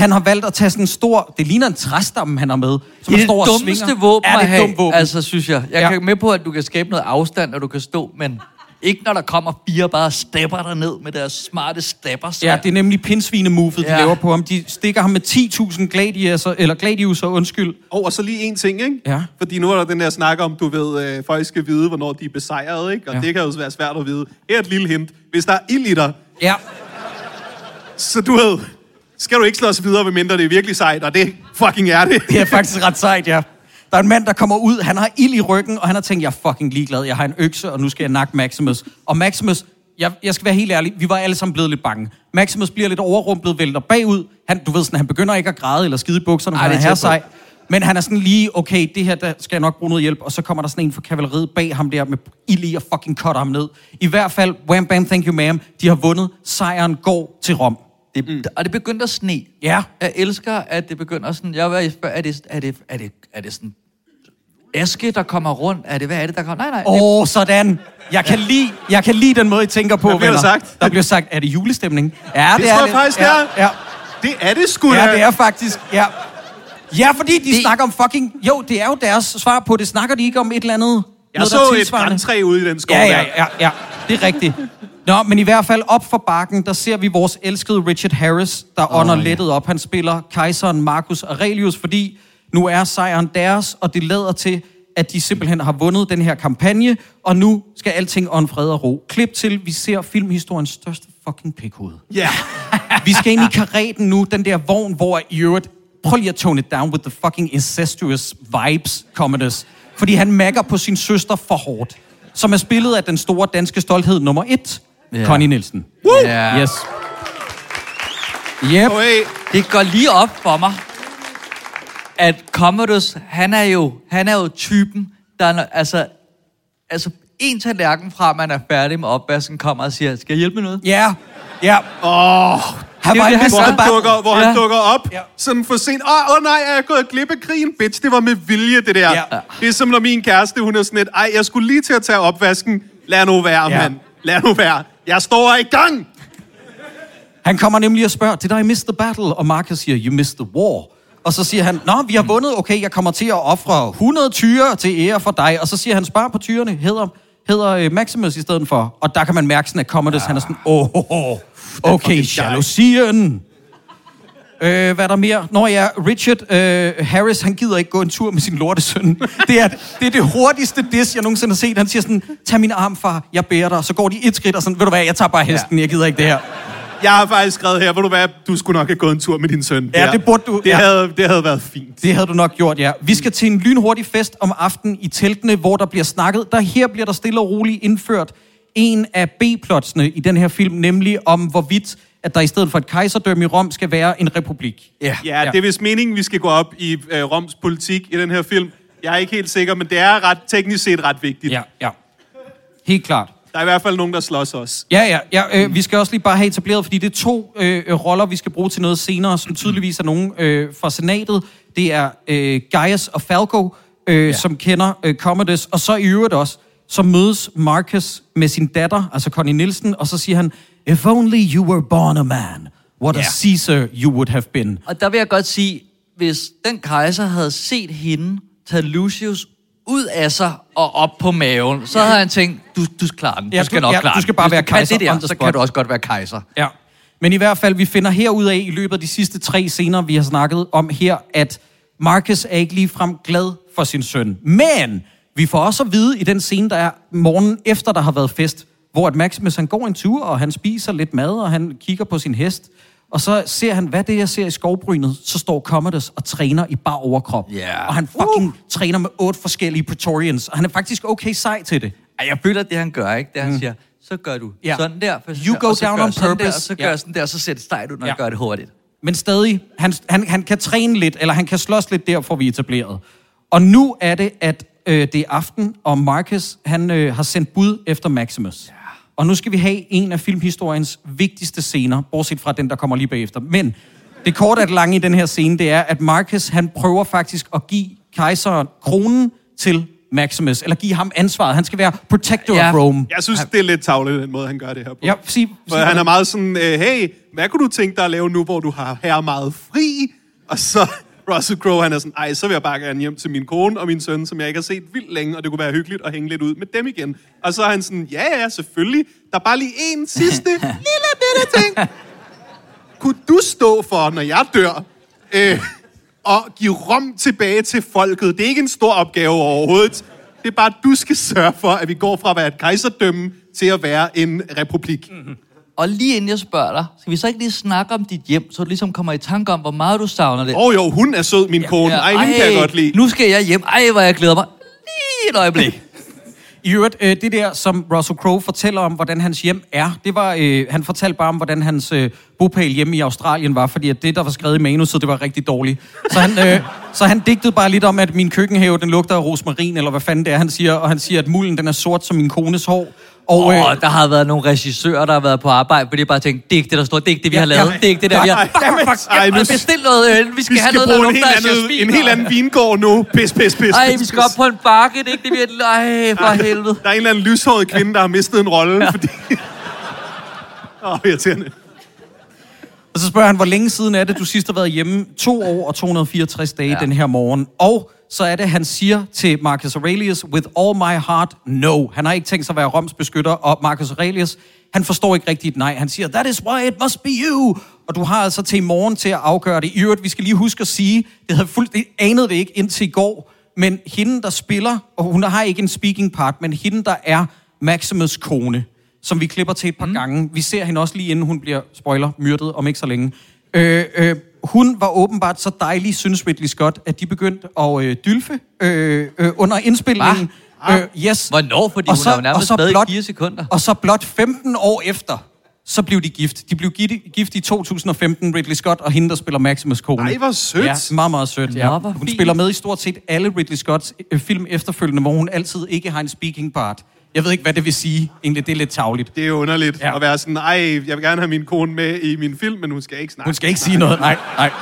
Han har valgt at tage sådan en stor... Det ligner en træstamme, han har med. Som Det er står det og dummeste svinger. våben Er at det have, dumt våben? altså, synes jeg. Jeg kan med på, at du kan skabe noget afstand, og du kan stå, men ikke når der kommer 4 bare stepper der ned med deres smarte stepper. Ja, det er nemlig pindsvine-movet, de Ja. laver på ham. De stikker ham med 10.000 gladiuser, undskyld. Og så lige en ting, ikke? Ja. Fordi nu er der den der snak om, du ved, folk skal vide, hvornår de er besejret, ikke? Og det kan jo være svært at vide. Her er et lille hint. Hvis der er ild i dig, Ja. så du ved, skal du ikke slås videre, medmindre det er virkelig sejt, og det fucking er det. Det er faktisk ret sejt, ja. Der er en mand, der kommer ud, han har ild i ryggen, og han har tænkt, jeg er fucking ligeglad, jeg har en økse, og nu skal jeg nakke Maximus. Og Maximus, jeg skal være helt ærlig, vi var alle sammen blevet lidt bange. Maximus bliver lidt overrumplet, vælter bagud. Du ved sådan, han begynder ikke at græde eller skide i bukserne, han er her sej. Men han er sådan lige, okay, det her, der skal jeg nok bruge noget hjælp. Og så kommer der sådan en fra kavaleriet bag ham der med ild i og fucking cutter ham ned. I hvert fald, wham bam, thank you ma'am, de har vundet. Sejren går til Rom. Og det begyndte at sne. Ja. Jeg elsker, at det begynder sådan... Er det sådan... Aske, der kommer rundt? Hvad er det, der kommer? Nej. Sådan. Jeg kan lide den måde, I tænker på, Hvad bliver der sagt? Der bliver sagt, er det julestemning? Ja, Det tror jeg faktisk, det er. Ja. Det er det sgu da. Ja, det er faktisk, ja. Ja, fordi de snakker om fucking... Jo, det er jo deres svar på det. Snakker de ikke om et eller andet? Jeg så et grantræ ude i den skov ja. Det er rigtigt. Nå, men i hvert fald op for bakken, der ser vi vores elskede Richard Harris, der ånder lettet op. Han spiller kejseren Marcus Aurelius, fordi nu er sejren deres, og det lader til, at de simpelthen har vundet den her kampagne, og nu skal alting ånde fred og ro. Klip til, vi ser filmhistoriens største fucking pikhoved. Ja. Vi skal ind i kareten nu, den der vogn, hvor i øvrigt... Prøv lige at tone it down with the fucking incestuous vibes, Commodus. Fordi han magger på sin søster for hårdt. Som er spillet af den store danske stolthed nummer 1, Connie Nielsen. Yeah. Yes. Yep. Det går lige op for mig, at Commodus, han er jo typen, der altså en tallerken fra, man er færdig med opvasken, kommer og siger, skal jeg hjælpe med noget? Ja. Han var hvor han dukker op, sådan for sent. Nej, jeg er gået glip af krigen, bitch. Det var med vilje, det der. Ja. Det er som når min kæreste, hun er sådan lidt, jeg skulle lige til at tage opvasken. Lad nu være, mand. Lad nu være. Jeg står i gang. Han kommer nemlig og spørger, did I miss the battle? Og Marcus siger, you missed the war. Og så siger han, vi har vundet, okay, jeg kommer til at ofre 100 tyre til ære for dig. Og så siger han, spar på tyrene, hedder Maximus i stedet for. Og der kan man mærke sådan, at Commodus, han er sådan, okay, jalousien. Hvad er der mere? Richard Harris, han gider ikke gå en tur med sin lortesøn. Det er det hurtigste diss, jeg nogensinde har set. Han siger sådan, tag min arm, far, jeg bærer dig. Så går de et skridt og sådan, ved du hvad, jeg tager bare hesten, jeg gider ikke det her. Jeg har faktisk skrevet her, ved du hvad, du skulle nok have gået en tur med din søn. Ja, det burde du. Det havde været fint. Det havde du nok gjort, ja. Vi skal til en lynhurtig fest om aftenen i teltene, hvor der bliver snakket. Her bliver der stille og roligt indført en af B-plotsene i den her film, nemlig om hvorvidt, at der i stedet for et kejserdømme i Rom skal være en republik. Ja, det er vist meningen, vi skal gå op i Roms politik i den her film. Jeg er ikke helt sikker, men det er teknisk set ret vigtigt. Ja. Helt klart. Der er i hvert fald nogen, der slås os. Ja. Vi skal også lige bare have etableret, fordi det er 2 roller, vi skal bruge til noget senere, som tydeligvis er nogen fra senatet. Det er Gaius og Falco, som kender Commodus, og så i øvrigt også, så mødes Marcus med sin datter, altså Connie Nielsen, og så siger han, if only you were born a man, what a Caesar you would have been. Og der vil jeg godt sige, hvis den kejser havde set hende tage Lucius ud af sig og op på maven, så havde han tænkt, du klarer den. Du skal nok klare den. Du skal bare være kejser. Kan det der, så kan du også godt være kejser. Ja. Men i hvert fald, vi finder herudaf i løbet af de sidste 3 scener, vi har snakket om her, at Marcus er ikke ligefrem glad for sin søn. Men vi får også at vide i den scene, der er morgenen efter, der har været fest, hvor at Maximus han går en tur, og han spiser lidt mad, og han kigger på sin hest. Og så ser han, hvad det jeg ser i skovbrynet, så står Commodus og træner i bar overkrop. Yeah. Og han fucking træner med 8 forskellige Praetorians, og han er faktisk okay sej til det. Jeg føler, det han gør, ikke? Det han siger, så gør du sådan der. You go down on purpose. Der, så gør sådan der, så sætter stejt ud, når jeg gør det hurtigt. Men stadig, han kan træne lidt, eller han kan slås lidt der, får vi etableret. Og nu er det, at det er aften, og Marcus, han har sendt bud efter Maximus. Ja. Og nu skal vi have en af filmhistoriens vigtigste scener, bortset fra den, der kommer lige bagefter. Men det korte og det lange i den her scene, det er, at Marcus, han prøver faktisk at give kejseren kronen til Maximus, eller give ham ansvaret. Han skal være protector of Rome. Jeg synes, det er lidt tarveligt, den måde, han gør det her på. Ja, For han er meget sådan, hey, hvad kunne du tænke dig at lave nu, hvor du har her meget fri? Og så Russell Crowe, han er sådan, så vil jeg bare gerne hjem til min kone og min søn, som jeg ikke har set vildt længe, og det kunne være hyggeligt at hænge lidt ud med dem igen. Og så er han sådan, ja, selvfølgelig. Der er bare lige en sidste lille bitte ting. Kunne du stå for, når jeg dør, og give Rom tilbage til folket? Det er ikke en stor opgave overhovedet. Det er bare, at du skal sørge for, at vi går fra at være et kejserdømme til at være en republik. Mm-hmm. Og lige inden jeg spørger dig, skal vi så ikke lige snakke om dit hjem, så du ligesom kommer i tanke om, hvor meget du savner det? Jo, hun er sød, min kone. Hende kan jeg godt lide. Nu skal jeg hjem. Hvor jeg glæder mig. Lige et øjeblik. I øvrigt, det der, som Russell Crowe fortæller om, hvordan hans hjem er, det var, han fortalte bare om, hvordan hans bopæl hjemme i Australien var, fordi at det, der var skrevet i manuset, det var rigtig dårligt. Så han digtede bare lidt om, at min køkkenhave, den lugter af rosmarin, eller hvad fanden det er, han siger. Og han siger, at mulden, den er sort som min kones hår. Og der har været nogle regissører, der har været på arbejde, fordi de bare tænkte, det er ikke det, der står, det er ikke det, vi har lavet, det er ikke det, der vi har... Bestil noget, vi skal have noget, der lugter af jasmin. En helt anden vingård nu. Pis. Vi skal op på en bakke, det er ikke det, vi har... for helvede. Der er en eller anden lyshåret kvinde, der har mistet en rolle, fordi... irriterende. Og så spørger han, hvor længe siden er det, du sidst har været hjemme? 2 år og 264 dage den her morgen. Og så er det, han siger til Marcus Aurelius, with all my heart, no. Han har ikke tænkt sig at være Roms beskytter, og Marcus Aurelius, han forstår ikke rigtigt nej. Han siger, that is why it must be you. Og du har altså til i morgen til at afgøre det. I øvrigt, vi skal lige huske at sige, det anede det ikke indtil i går, men hende, der spiller, og hun har ikke en speaking part, men hende, der er Maximus' kone, som vi klipper til et par gange. Vi ser hende også lige inden hun bliver, spoiler, myrdet om ikke så længe. Hun var åbenbart så dejlig, synes Ridley Scott, at de begyndte at dylfe under indspilningen. Yes. Hvornår? Fordi hun er jo nærmest stadig 4 sekunder. Og så blot 15 år efter, så blev de gift. De blev gift i 2015, Ridley Scott og hende, der spiller Maximus' kone. Ej, hvor sødt. Ja, meget, meget sødt. Ja. Hun spiller med i stort set alle Ridley Scotts film efterfølgende, hvor hun altid ikke har en speaking part. Jeg ved ikke, hvad det vil sige. Egentlig, det er lidt tarveligt. Det er underligt at være sådan, jeg vil gerne have min kone med i min film, men hun skal ikke snakke. Hun skal ikke sige noget, nej.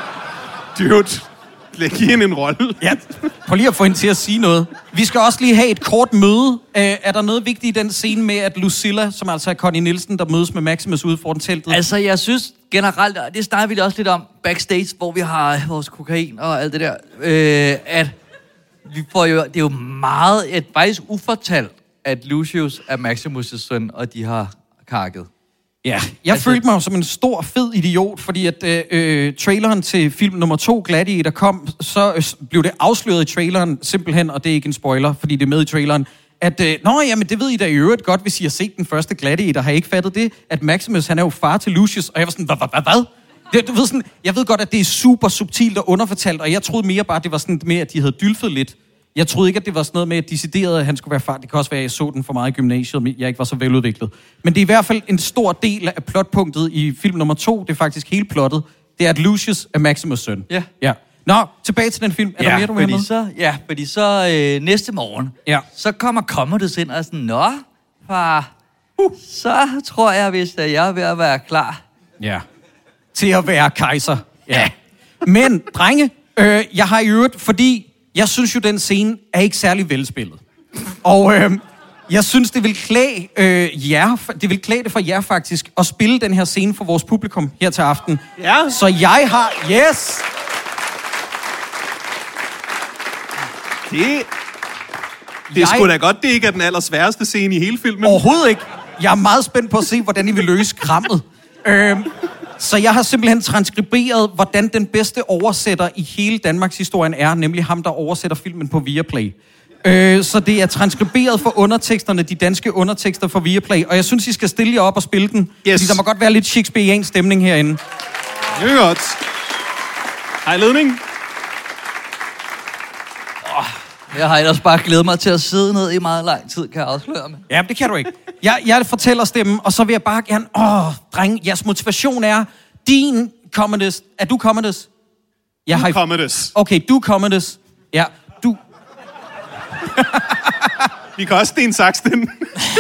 Dude, læg hende en rolle. Ja, prøv lige at få hende til at sige noget. Vi skal også lige have et kort møde. Er der noget vigtigt i den scene med, at Lucilla, som altså er Connie Nielsen, der mødes med Maximus ude foran teltet? Altså, jeg synes generelt, og det snakker vi også lidt om backstage, hvor vi har vores kokain og alt det der, at vi får jo, det er jo meget, faktisk ufortalt, at Lucius er Maximus' søn, og de har kakket. Ja, jeg følte mig som en stor, fed idiot, fordi at traileren til film nummer 2, Gladiator, kom, så blev det afsløret i traileren, simpelthen, og det er ikke en spoiler, fordi det er med i traileren, at, jamen det ved I da i øvrigt godt, hvis I har set den første Gladiator, har I ikke fattet det, at Maximus, han er jo far til Lucius, og jeg var sådan, hvad? Du ved sådan, jeg ved godt, at det er super subtilt og underfortalt, og jeg troede mere bare, det var sådan med, at de havde dylfet lidt. Jeg troede ikke, at det var sådan noget med, at decideret, at han skulle være far. Det kan også være, at jeg så den for meget i gymnasiet, men jeg ikke var så veludviklet. Men det er i hvert fald en stor del af plotpunktet i film nummer 2. Det er faktisk hele plottet. Det er, at Lucius er Maximus' søn. Ja. Nå, tilbage til den film. Er der mere, du vil med? Fordi så næste morgen, så kommer Commodus ind og er sådan, nå, far, så tror jeg, hvis jeg er ved at være klar. Ja. Til at være kejser. Ja. Men, drenge, jeg har i øvrigt, fordi jeg synes jo, den scene er ikke særlig velspillet. Og jeg synes, det vil klæde det vil klæde det for jer faktisk, at spille den her scene for vores publikum her til aften. Ja. Så jeg har... Yes! Det er sgu da godt, det ikke er den allersværeste scene i hele filmen. Overhovedet ikke. Jeg er meget spændt på at se, hvordan I vil løse krammet. Så jeg har simpelthen transkriberet, hvordan den bedste oversætter i hele Danmarks historien er, nemlig ham, der oversætter filmen på Viaplay. Så det er transkriberet for underteksterne, de danske undertekster for Viaplay, og jeg synes, I skal stille jer op og spille den, fordi der må godt være lidt shakespeariansk stemning herinde. Det er godt. Hej, ledning. Jeg har ellers bare glædet mig til at sidde ned i meget lang tid, kan jeg afsløre med. Ja, det kan du ikke. Jeg fortæller stemmen, og så vil jeg bare gerne... dreng, jeres motivation er... Din Commodus... Er du Commodus? Commodus. Okay, du Commodus. Ja, du... Vi kan også Sten Saxton.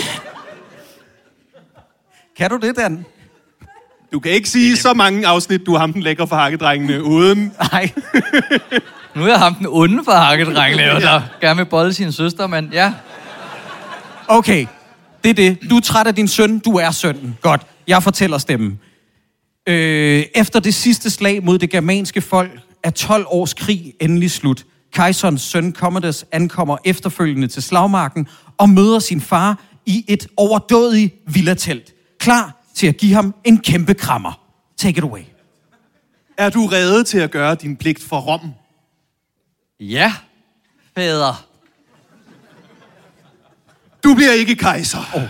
Kan du det, Dan? Du kan ikke sige så mange afsnit, du er ham den lækre for hakkedrengene, uden... Nej. Nu er jeg ham den onde for hakkedreng, der gerne vil bolde sin søster, men ja. Okay, det er det. Du er træt af din søn, du er sønnen. Godt, jeg fortæller stemmen. Efter det sidste slag mod det germanske folk er 12 års krig endelig slut. Kejserens søn Commodus ankommer efterfølgende til slagmarken og møder sin far i et overdådigt villatelt. Klar til at give ham en kæmpe krammer. Take it away. Er du rede til at gøre din pligt for Rom? Ja, fader. Du bliver ikke kejser.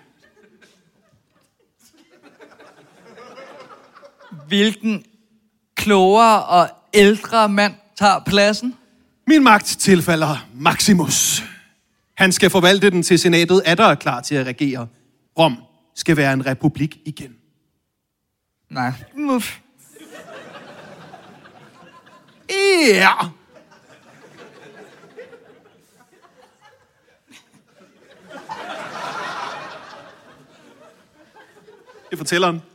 Hvilken klogere og ældre mand tager pladsen? Min magt tilfalder Maximus. Han skal forvalte den til senatet, atter er klar til at regere. Rom skal være en republik igen. Nej. Ja. Det fortæller han.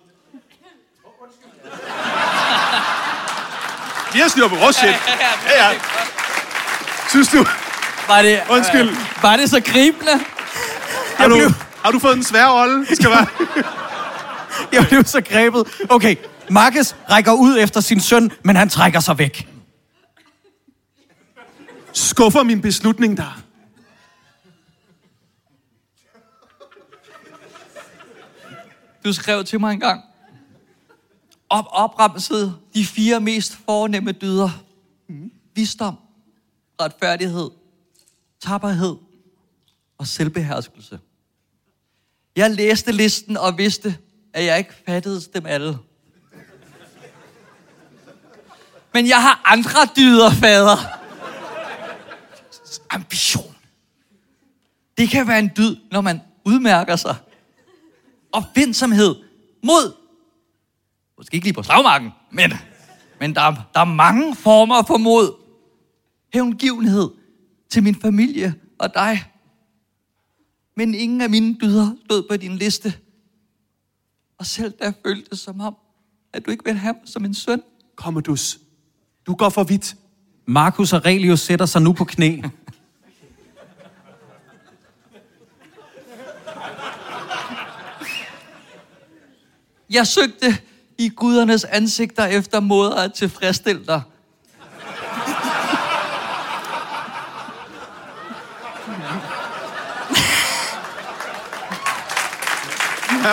Vi har styr på vores shit. Ja. Synes du? Var det, Undskyld. Var det så gribende? Har du fået en svær rolle? Det skal være. Jeg blev så grebet. Okay, Marcus rækker ud efter sin søn, men han trækker sig væk. Skuffer min beslutning der? Du skrev til mig engang. Opremsede de 4 mest fornemme dyder. Visdom, retfærdighed, tapperhed og selvbeherskelse. Jeg læste listen og vidste, at jeg ikke fattede dem alle. Men jeg har andre dyder, fader. Ambition. Det kan være en dyd, når man udmærker sig. Opfindsomhed. Mod. Måske ikke lige på slagmarken, men der er mange former for mod. Hævngivenhed til min familie og dig. Men ingen af mine dyder stod på din liste. Og selv der føltes det som om, at du ikke vil have mig som en søn. Commodus, du går for vidt. Marcus Aurelius sætter sig nu på knæ. Jeg søgte i gudernes ansigter efter måder at tilfredsstille dig. Ja.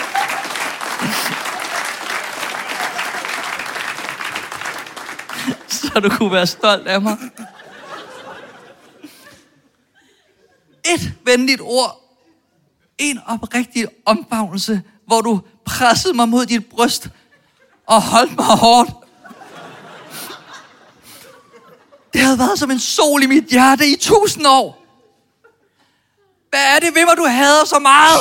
Så du kunne være stolt af mig. Et venligt ord. En oprigtig omfavnelse, hvor du pressede mig mod dit bryst og holdt mig hårdt. Det havde været som en sol i mit hjerte i 1000 år. Hvad er det ved mig, du hader så meget?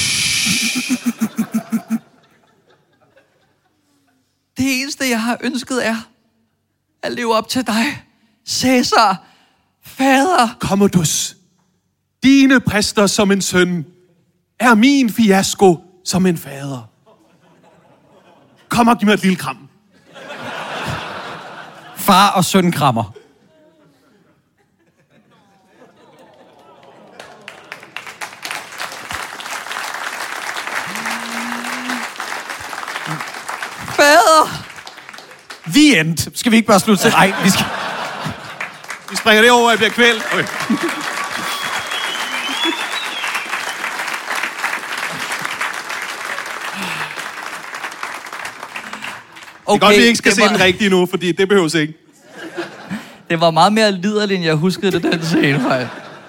Det eneste, jeg har ønsket, er at leve op til dig, Cæsar, fader. Commodus, dine præster som en søn er min fiasko som en fader. Kom og giv mig et lille kram. Far og søn krammer. Fader! The end. Skal vi ikke bare slutte til? Nej, vi skal... Vi springer det over, jeg bliver kvælt. Okay. Det er godt, vi ikke skal se den rigtige nu, fordi det behøves ikke. Det var meget mere liderligt, end jeg huskede det, den scene, faktisk.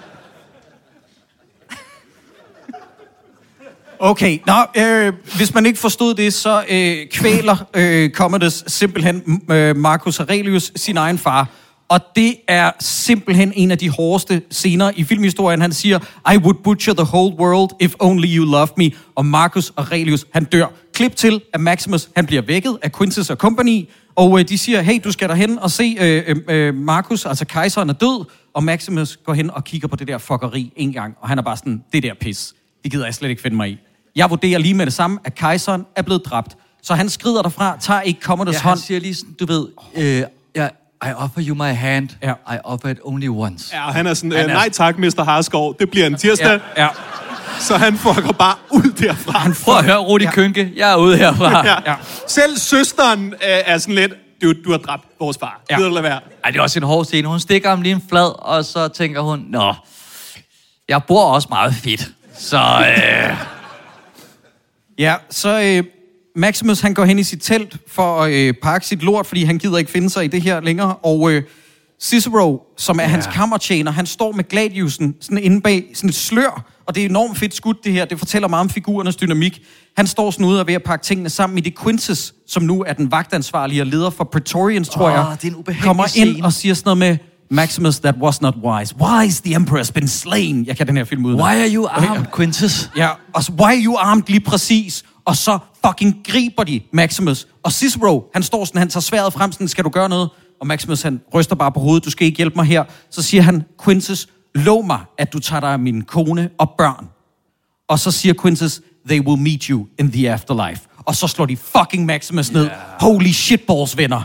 Okay, hvis man ikke forstod det, så kvæler Commodus simpelthen Marcus Aurelius, sin egen far. Og det er simpelthen en af de hårdeste scener i filmhistorien. Han siger, I would butcher the whole world if only you loved me. Og Marcus Aurelius, han dør. Klip til, at Maximus, han bliver vækket af Quintus og company. Og de siger, hey, du skal derhen og se Marcus, altså kejseren er død. Og Maximus går hen og kigger på det der fuckeri en gang. Og han er bare sådan, det der pis. Det gider jeg slet ikke finde mig i. Jeg vurderer lige med det samme, at kejseren er blevet dræbt. Så han skrider derfra, tager ikke Commodus hånd. Han siger lige sådan, du ved, I offer you my hand. Ja. I offer it only once. Ja, han er sådan, nej tak, Mr. Harskov, det bliver en tirsdag. Ja. Så han fucker bare ud derfra. Prøv at høre, Rudi Kønke, jeg er ude herfra. Ja. Selv søsteren er sådan lidt, du har dræbt vores far. Ja. Gider du lade være? Ej, det er også en hård scene. Hun stikker ham lige en flad, og så tænker hun, nå, jeg bor også meget fedt. Så Ja, så Maximus, han går hen i sit telt for at pakke sit lort, fordi han gider ikke finde sig i det her længere. Og Cicero, som er hans kammertjener, han står med Gladiusen sådan inde bag sådan et slør, og det er enormt fedt skudt, det her. Det fortæller meget om figurernes dynamik. Han står sådan ude og ved at pakke tingene sammen i det Quintus, som nu er den vagtansvarlige og leder for Praetorians, tror jeg. Det er en ubehagelig kommer ind scene. og siger sådan noget med, Maximus, that was not wise. Wise, the emperor has been slain. Jeg kan den her film ud. why are you armed, Quintus? Ja, og så, why are you armed lige præcis? Og så fucking griber de Maximus. Og Cicero, han står sådan, han tager sværdet frem, sådan, skal du gøre noget? Og Maximus, han ryster bare på hovedet, du skal ikke hjælpe mig her. Så siger han, Quintus, lov mig, at du tager dig af min kone og børn. Og så siger Quintus, they will meet you in the afterlife. Og så slår de fucking Maximus ned. Holy shitballs, venner.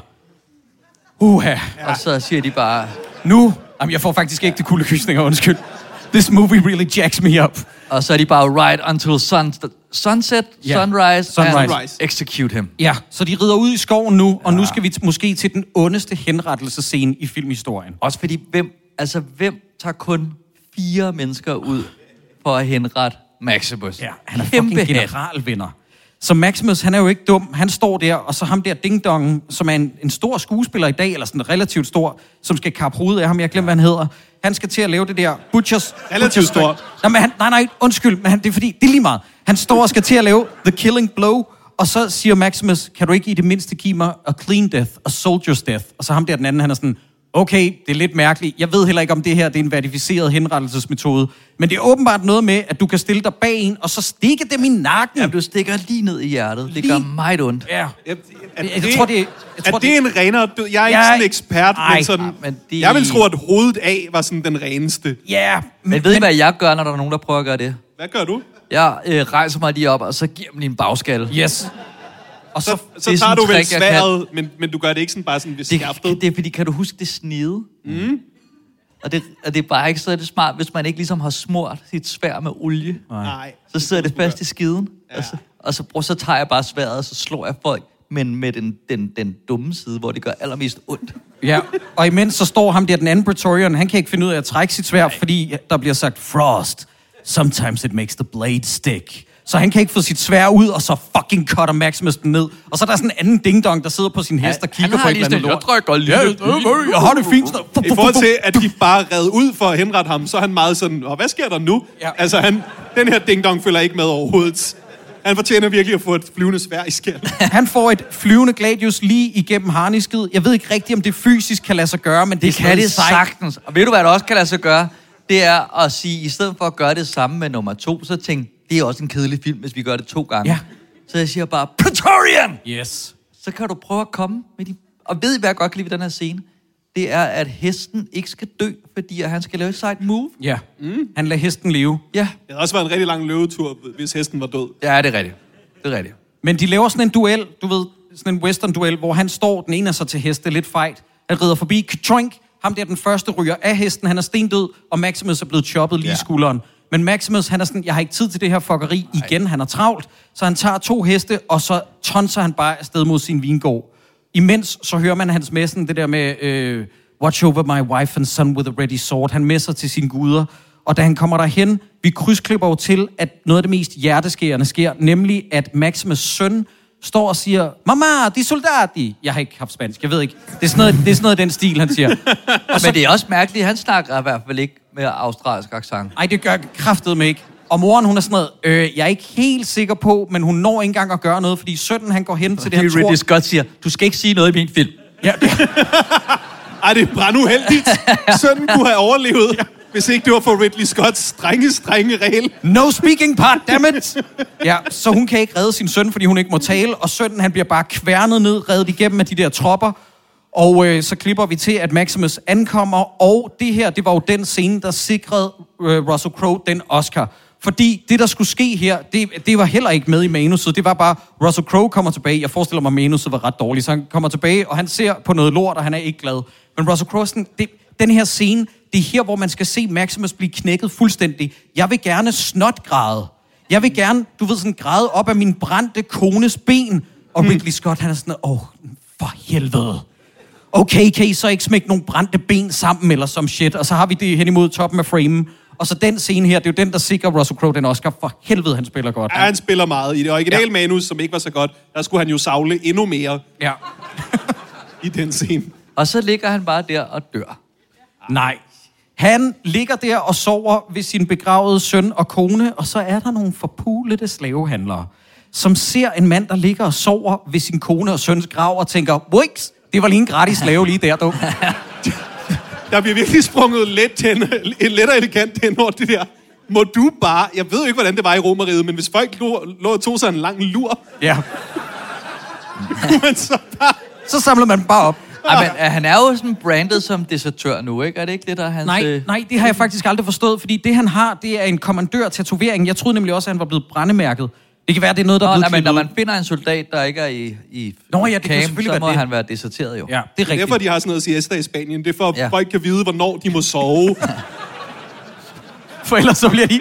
Og så siger de bare, Nu, jamen jeg får faktisk ikke det kuldegysninger, undskyld. This movie really jacks me up. og så er de bare right until sunset, Ja. sunrise, and Sunrise. execute him. Ja, så de rider ud i skoven nu, og nu skal vi måske til den ondeste henrettelsescene i filmhistorien. Også fordi, hvem tager kun 4 mennesker ud for at henrette Maximus? Ja, han er Kæmpe fucking hat. generalvinder. Så Maximus, han er jo ikke dum. Han står der, og så ham der Ding Dong, som er en stor skuespiller i dag, eller sådan relativt stor, som skal kappe hovedet af ham, jeg glemmer, hvad han hedder. Han skal til at lave det der Butchers... Relativt stor. Nej, men nej, undskyld, men det er fordi, det er lige meget. Han står og skal til at lave The Killing Blow, og så siger Maximus, kan du ikke i det mindste give mig a clean death, a soldier's death? Og så ham der den anden, han er sådan, okay, det er lidt mærkeligt. Jeg ved heller ikke, om det her det er en verificeret henrettelsesmetode. Men det er åbenbart noget med, at du kan stille dig bag en, og så stikke dem i nakken. Ja, du stikker lige ned i hjertet. Det gør meget ondt. Ja. Jeg tror, det er det en renere død? Jeg er ikke sådan en ekspert, men sådan... men det- Jeg vil tro, at hovedet af var sådan den reneste. Ja, Men ved I, hvad jeg gør, når der er nogen, der prøver at gøre det? Hvad gør du? Jeg rejser mig lige op, og så giver dem lige en bagskalle. Yes. Og Så så... det er tager sådan du en vel trick, jeg kan. sværet, men du gør det ikke sådan bare sådan ved skaftet. Det er fordi, kan du huske det snede? Mm. Og det er bare ikke så det smart, hvis man ikke ligesom har smurt sit sværd med olie. Nej. Så sidder det fast i skiden. Ja. Så tager jeg bare sværdet, og så slår jeg folk, men med den dumme side, hvor det gør allermest ondt. Ja, og imens så står ham der, den anden Praetorian, han kan ikke finde ud af at trække sit sværd, fordi der bliver sagt, Frost, sometimes it makes the blade stick. Så han kan ikke få sit sværd ud, og så fucking cutter Maximus den ned. Og så er der sådan en anden ding-dong, der sidder på sin hest og kigger på et eller andet lort. Jeg trykker lige. Jeg har det fint. I forhold til, at de bare red ud for at henrette ham, så er han meget sådan, hvad sker der nu? Ja. Altså, den her ding-dong følger ikke med overhovedet. Han fortjener virkelig at få et flyvende sværd i skallen. Han får et flyvende Gladius lige igennem harnisket. Jeg ved ikke rigtigt, om det fysisk kan lade sig gøre, men Det kan det sagtens. Og ved du, hvad der også kan lade sig gøre? Det er at sige, i stedet for at gøre det samme med nummer 2, så tænk, det er også en kedelig film, hvis vi gør det 2 gange. Ja. Så jeg siger bare, Praetorian! Yes. Så kan du prøve at komme med de... Og ved I, hvad jeg godt kan lide ved den her scene? Det er, at hesten ikke skal dø, fordi han skal lave et side move. Ja. Han lader hesten leve. Ja. Det havde også været en rigtig lang løvetur, hvis hesten var død. Ja, det er rigtigt. Det er rigtigt. Men de laver sådan en duel, du ved, sådan en western-duel, hvor han står, den ene er så til heste, lidt fight. Han rider forbi, kchoink, ham der den første ryger af hesten, han er stendød, og Maximus er blevet choppet lige i skulderen. Men Maximus, han er sådan, jeg har ikke tid til det her fuckeri igen, han er travlt. Så han tager 2 heste, og så tonser han bare afsted mod sin vingård. Imens så hører man hans messen, det der med, watch over my wife and son with a ready sword. Han messer til sine guder. Og da han kommer derhen, vi krydsklipper jo til, at noget af det mest hjerteskærende sker, nemlig at Maximus' søn står og siger, Mama, de soldati. Jeg har ikke haft spansk, jeg ved ikke. Det er sådan noget af den stil, han siger. Og men det er også mærkeligt, han snakker i hvert fald ikke med australsk accent. Ej, det gør kraftedeme ikke. Og moren, hun er sådan noget, jeg er ikke helt sikker på, men hun når ikke engang at gøre noget, fordi sønnen, han går hen til det her Ridley Scott siger, du skal ikke sige noget i min film. Ja, Ej, det er branduheldigt. Sønnen kunne have overlevet, hvis ikke det var for Ridley Scotts strenge regel. no speaking part, dammit! Ja, så hun kan ikke redde sin søn, fordi hun ikke må tale, og sønnen, han bliver bare kværnet ned, reddet igennem af de der tropper. Og så klipper vi til, at Maximus ankommer, og det her, det var jo den scene, der sikrede Russell Crowe den Oscar. Fordi det, der skulle ske her, det var heller ikke med i manuset. Det var bare, Russell Crowe kommer tilbage. Jeg forestiller mig, at manuset var ret dårligt. Så han kommer tilbage, og han ser på noget lort, og han er ikke glad. Men Russell Crowe, den her scene, det er her, hvor man skal se Maximus blive knækket fuldstændig. Jeg vil gerne snotgræde. Jeg vil gerne, sådan græde op af min brændte kones ben. Og Ridley Scott, han er sådan, for helvede. Okay, kan I så ikke smække nogle brændte ben sammen, eller som shit? Og så har vi det hen imod toppen af framen. Og så den scene her, det er jo den, der sikrer Russell Crowe den Oscar. For helvede, han spiller godt. Ja, han spiller meget. I det originale manus, som ikke var så godt, der skulle han jo savle endnu mere i den scene. Og så ligger han bare der og dør. Nej. Han ligger der og sover ved sin begravede søn og kone, og så er der nogle forpulede slavehandlere, som ser en mand, der ligger og sover ved sin kone og søns grav, og tænker, Wix, det var lige en gratis slave lige der, du. Der bliver virkelig sprunget let og elegant hen over det der. Må du bare... Jeg ved ikke, hvordan det var i Romerriget, men hvis folk lå og tog sig en lang lur... Ja. kunne man så bare... Så samler man bare op. Ej, men han er jo sådan brandet som desertør nu, ikke? Er det ikke det, der er hans... Nej, det har jeg faktisk aldrig forstået, fordi det, han har, det er en kommandør-tatovering. Jeg troede nemlig også, at han var blevet brændemærket. Det kan være, det er noget, der er blevet men når man finder en soldat, der ikke er i camp, så må han være deserteret jo. Ja, det er rigtigt. Derfor, de har sådan noget siesta i Spanien. Det er for, at folk kan vide, hvornår de må sove. For ellers så bliver de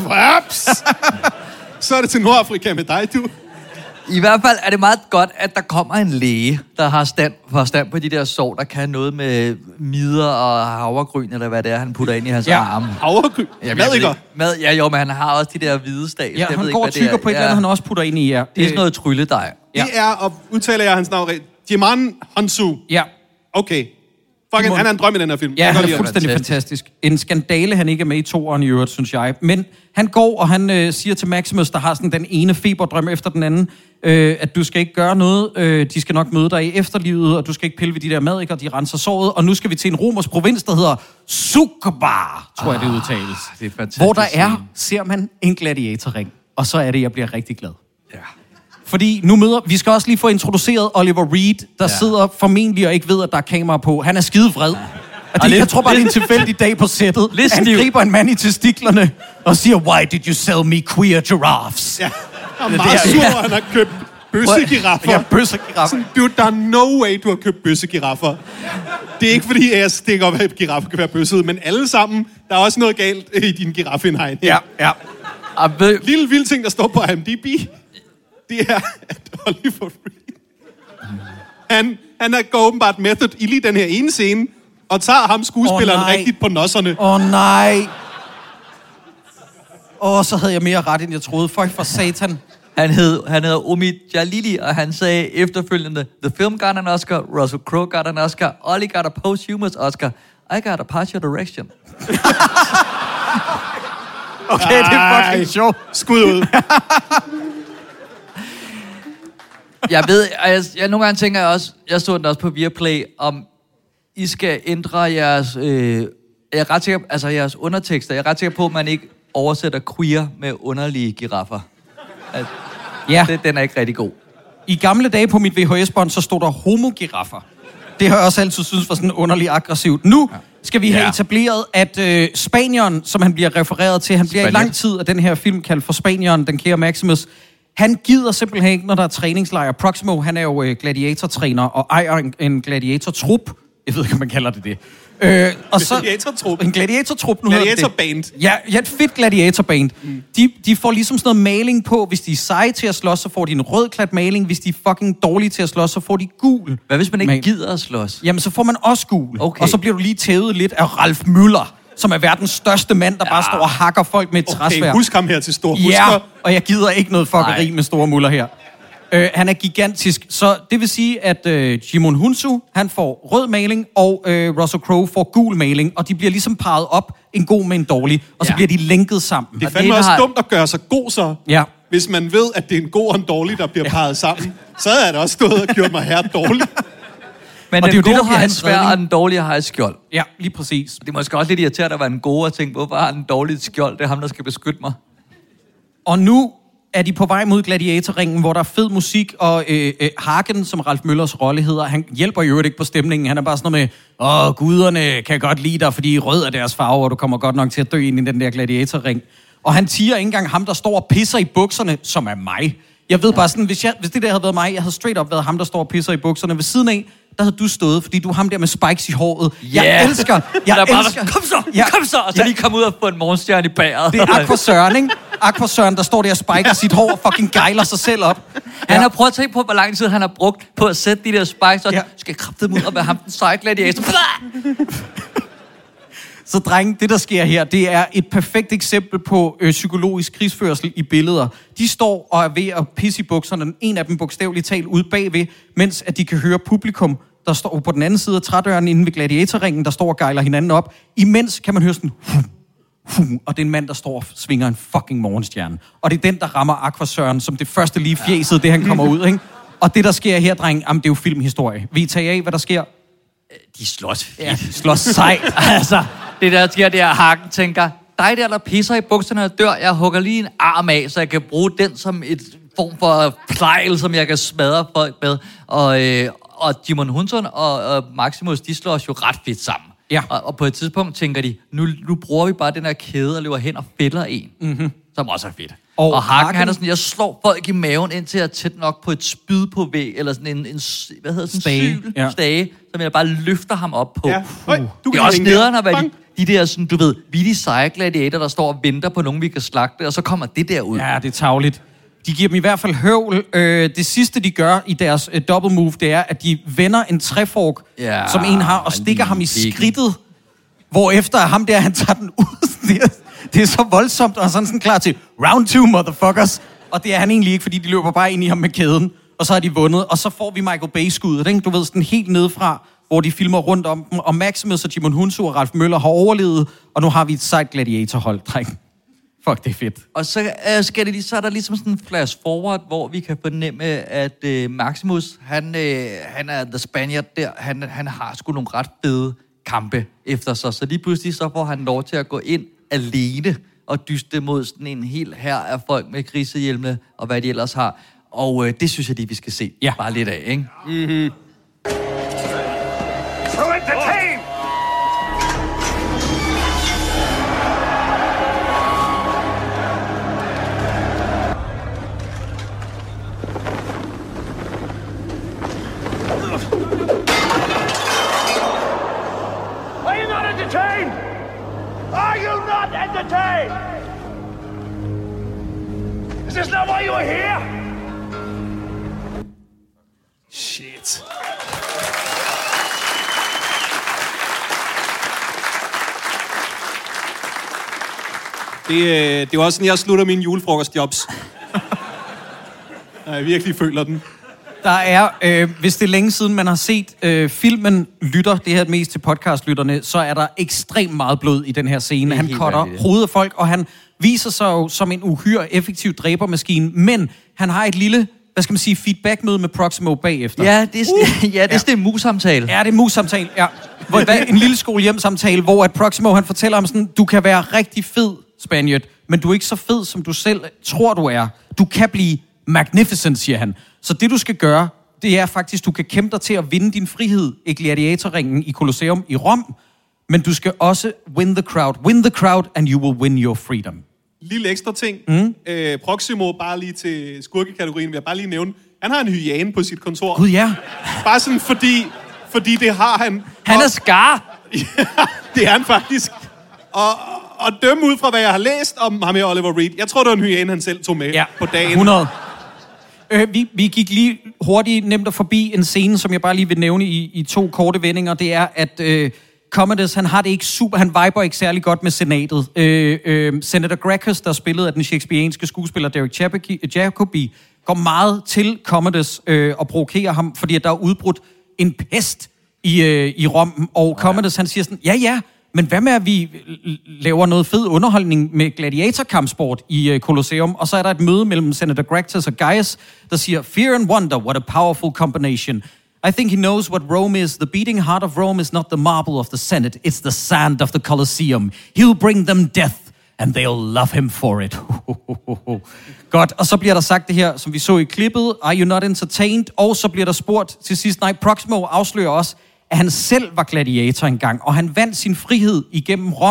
så er det til Nordafrika med dig, du. I hvert fald er det meget godt, at der kommer en læge, der har stand på de der sår, der kan noget med midder og havregryn, eller hvad det er, han putter ind i hans arme. Havregryn? Madikker? Men han har også de der hvide stab. Ja, han går og tykker på et eller andet, han også putter ind i, Det er sådan noget trylledej. Det er, og udtaler jeg hans navn rigtigt, Djimon Hounsou. Ja. Okay. Fucking, han er en drøm i den her film. Ja, han er fuldstændig fantastisk. En skandale, han ikke er med i 2'eren i øvrigt, synes jeg. Men han går, og han siger til Maximus, der har sådan den ene feberdrøm efter den anden, at du skal ikke gøre noget, de skal nok møde dig i efterlivet, og du skal ikke pille ved de der madikker, de renser såret, og nu skal vi til en romersk provins, der hedder Sucbar, tror jeg det udtales. Det er fantastisk. Hvor der ser man en gladiatorring, og så er det, jeg bliver rigtig glad. Ja. Fordi nu vi skal også lige få introduceret Oliver Reed, der sidder formentlig og ikke ved, at der er kamera på. Han er skidevred. Og jeg tror bare, det er en tilfældig dag på sættet. Han griber en mand i testiklerne og siger, why did you sell me queer giraffes? Ja, og meget sur, han har købt bøssegiraffer. Ja, bøssegiraffer. Dude, der er no way, du har købt bøssegiraffer. Det er ikke fordi, jeg stikker op, at giraffer kan være bøssede, men alle sammen, der er også noget galt i din giraffindhegn. Ja. Lille vild ting, der står på IMDb, det er, at Oliver Reed, han er gået åbenbart method i lige den her ene scene, og tager ham skuespilleren rigtigt på nosserne. Nej. Så havde jeg mere ret, end jeg troede. Fuck for satan. Han hedder Omid Jalili, og han sagde efterfølgende, the film got an Oscar, Russell Crowe got an Oscar, Ollie got a posthumous Oscar, I got a partial direction. Okay, det er fucking sjovt. Skud ud. Jeg ved, jeg nogle gange tænker jeg også, jeg så den også på Viaplay, om I skal ændre jeres, jeg er ret sikker, altså jeres undertekster. Jeg er ret sikker på, at man ikke oversætter queer med underlige giraffer. Den er ikke rigtig god. I gamle dage på mit VHS-bånd, så stod der homogiraffer. Det har jeg også altid synes var sådan underligt aggressivt. Nu skal vi have etableret, at Spanieren, som han bliver refereret til, han bliver i lang tid af den her film kaldt for Spanieren, den kære Maximus. Han gider simpelthen ikke, når der er træningslejr. Proximo, han er jo gladiatortræner og ejer en gladiatortrup. Jeg ved ikke, om man kalder det. Og så gladiatortrup. En gladiatortrup, nu gladiatorband. Ja, et fedt gladiatorband. De får ligesom sådan noget maling på. Hvis de er seje til at slås, så får de en rødklat maling. Hvis de er fucking dårlige til at slås, så får de gul. Hvad hvis man ikke gider at slås? Jamen, så får man også gul. Okay. Og så bliver du lige tævet lidt af Ralf Müller, som er verdens største mand, der bare står og hakker folk med et træsværd. Okay, husk ham her til stor. Ja, og jeg gider ikke noget fuckeri med store muller her. Han er gigantisk, så det vil sige, at Djimon Hounsou, han får rød maling, og Russell Crowe får gul maling, og de bliver ligesom parret op, en god med en dårlig, og så bliver de lænket sammen. Det er fandme også dumt at gøre sig god så. Ja. Hvis man ved, at det er en god og en dårlig, der bliver parret sammen, så havde jeg da også stået og gjort mig her dårlig. Men og den gode har en svær, og den dårlige har et skjold. Ja, lige præcis. Det er måske også lidt irriterende at være en gode og tænke, hvorfor har den dårlige et skjold? Det er ham, der skal beskytte mig. Og nu er de på vej mod gladiatorringen, hvor der er fed musik, og Hagen, som Ralf Møllers rolle hedder, han hjælper jo ikke på stemningen. Han er bare sådan noget med, guderne kan godt lide dig, fordi rød er deres farve, og du kommer godt nok til at dø ind i den der gladiatorring. Og han tiger ikke engang ham, der står og pisser i bukserne, som er mig. Jeg ved bare sådan, hvis det der havde været mig, jeg havde straight up været ham, der står og pisser i bukserne. Ved siden af, der havde du stået, fordi du er ham der med spikes i håret. Jeg elsker. Kom så! Og så lige komme ud og få en morgenstjerne i bæret. Det er Aqua Søren, ikke? Aqua Søren, der står der og spiker sit hår og fucking gejler sig selv op. Han har prøvet at tænke på, hvor lang tid han har brugt på at sætte de der spikes, og skal kraftedeme ud og være ham den seje gladiator. Så dreng, det der sker her, det er et perfekt eksempel på psykologisk krigsførsel i billeder. De står og er ved at pisse i bukserne, en af dem bogstaveligt talt ude bagved, mens at de kan høre publikum, der står på den anden side af trædøren inde ved gladiatorringen, der står og gejler hinanden op. Imens kan man høre sådan, og det er en mand, der står og svinger en fucking morgenstjerne. Og det er den, der rammer Aqua Søren som det første lige fjeset, det han kommer ud, ikke? Og det, der sker her, dreng, jamen, det er jo filmhistorie. Vi tager af, hvad der sker. De slås fedt. Ja, de slås sejt. Altså, det der sker, det er, Hagen tænker, dig der pisser i bukserne og dør, jeg hugger lige en arm af, så jeg kan bruge den som et form for plejl, som jeg kan smadre folk med. Og Jimon Hunson og Maximus, de slår os jo ret fedt sammen. Ja. Og på et tidspunkt tænker de, nu bruger vi bare den her kæde og løber hen og fælder en, som også er fedt. Og Hagen, han er sådan, jeg slår folk i maven, indtil jeg er tæt nok på et spyd på væg, eller sådan en hvad hedder sådan stage, som jeg bare løfter ham op på. Ja. Det er også nederen at være de der, sådan, du ved, vilde seje gladiator, der står og venter på nogen, vi kan slagte, og så kommer det der ud. Ja, det er tarveligt. De giver dem i hvert fald høvl. Det sidste, de gør i deres double move, det er, at de vender en træfork, som en har, og stikker ham i skridtet, hvorefter ham der, han tager den ud. Det er så voldsomt, og sådan klar til round 2, motherfuckers. Og det er han egentlig ikke, fordi de løber bare ind i ham med kæden, og så har de vundet. Og så får vi Michael Bay-skuddet, ikke? Du ved, sådan helt nedefra, hvor de filmer rundt om dem. Og Maximus og Jimon Hunsu og Ralf Møller har overlevet, og nu har vi et sejt gladiatorhold, dreng. Fuck, det er fedt. Og så er der ligesom sådan en flash forward, hvor vi kan fornemme, at Maximus, han er the Spaniard der, han har sgu nogle ret fede kampe efter sig. Så lige pludselig så får han lov til at gå ind alene og dyste mod sådan en hel hær af folk med grisehjelme og hvad de ellers har. Og det synes jeg lige, vi skal se bare lidt af, ikke? Mm-hmm. So entertain! Are you not entertained? Are you not entertained? Is this not why you are here? Shit. Det er jo også sådan, jeg slutter mine julefrokostjobs. Jeg virkelig føler den. Der er, hvis det er længe siden, man har set filmen Lytter, det her mest til podcastlytterne, så er der ekstremt meget blod i den her scene. Han cutter hovedet af folk, og han viser sig jo som en uhyre effektiv dræbermaskine, men han har et lille, hvad skal man sige, feedback-møde med Proximo bagefter. Ja, det er sådan en mus-samtale. Ja, det er en mus-samtale, ja. En lille skole-hjem-samtale, hvor at Proximo, han fortæller om sådan, du kan være rigtig fed, Spaniard, men du er ikke så fed, som du selv tror, du er. Du kan blive magnificent, siger han. Så det, du skal gøre, det er faktisk, du kan kæmpe dig til at vinde din frihed i gladiatorringen i Colosseum i Rom, men du skal også win the crowd. Win the crowd, and you will win your freedom. Lille ekstra ting. Proximo, bare lige til skurkekategorien, vil jeg bare lige nævne. Han har en hyæne på sit kontor. Gud, ja. Bare sådan, fordi det har han. Han er skar. Ja, det er han faktisk. Og dømme ud fra, hvad jeg har læst om ham her, Oliver Reed. Jeg tror, det var en hyæne, han selv tog med på dagen. 100. Vi gik lige hurtigt nemt og forbi en scene, som jeg bare lige vil nævne i 2 korte vendinger. Det er, at Commodus, han har det ikke super, han viber ikke særlig godt med senatet. Senator Gracchus, der spillede af den shakespearianske skuespiller Derek Jacobi, går meget til Commodus og provokerer ham, fordi at der er udbrudt en pest i Rom. Og Commodus, han siger sådan, ja, men hvad med, at vi laver noget fed underholdning med gladiatorkampsport i Colosseum? Og så er der et møde mellem Senator Gracchus og Gaius, der siger, fear and wonder, what a powerful combination. I think he knows what Rome is. The beating heart of Rome is not the marble of the Senate. It's the sand of the Colosseum. He'll bring them death, and they'll love him for it. Godt, og så bliver der sagt det her, som vi så i klippet. Are you not entertained? Og så bliver der spurgt til sidst. Nej, Proximo afslører også, at han selv var gladiator engang, og han vandt sin frihed igennem Rom.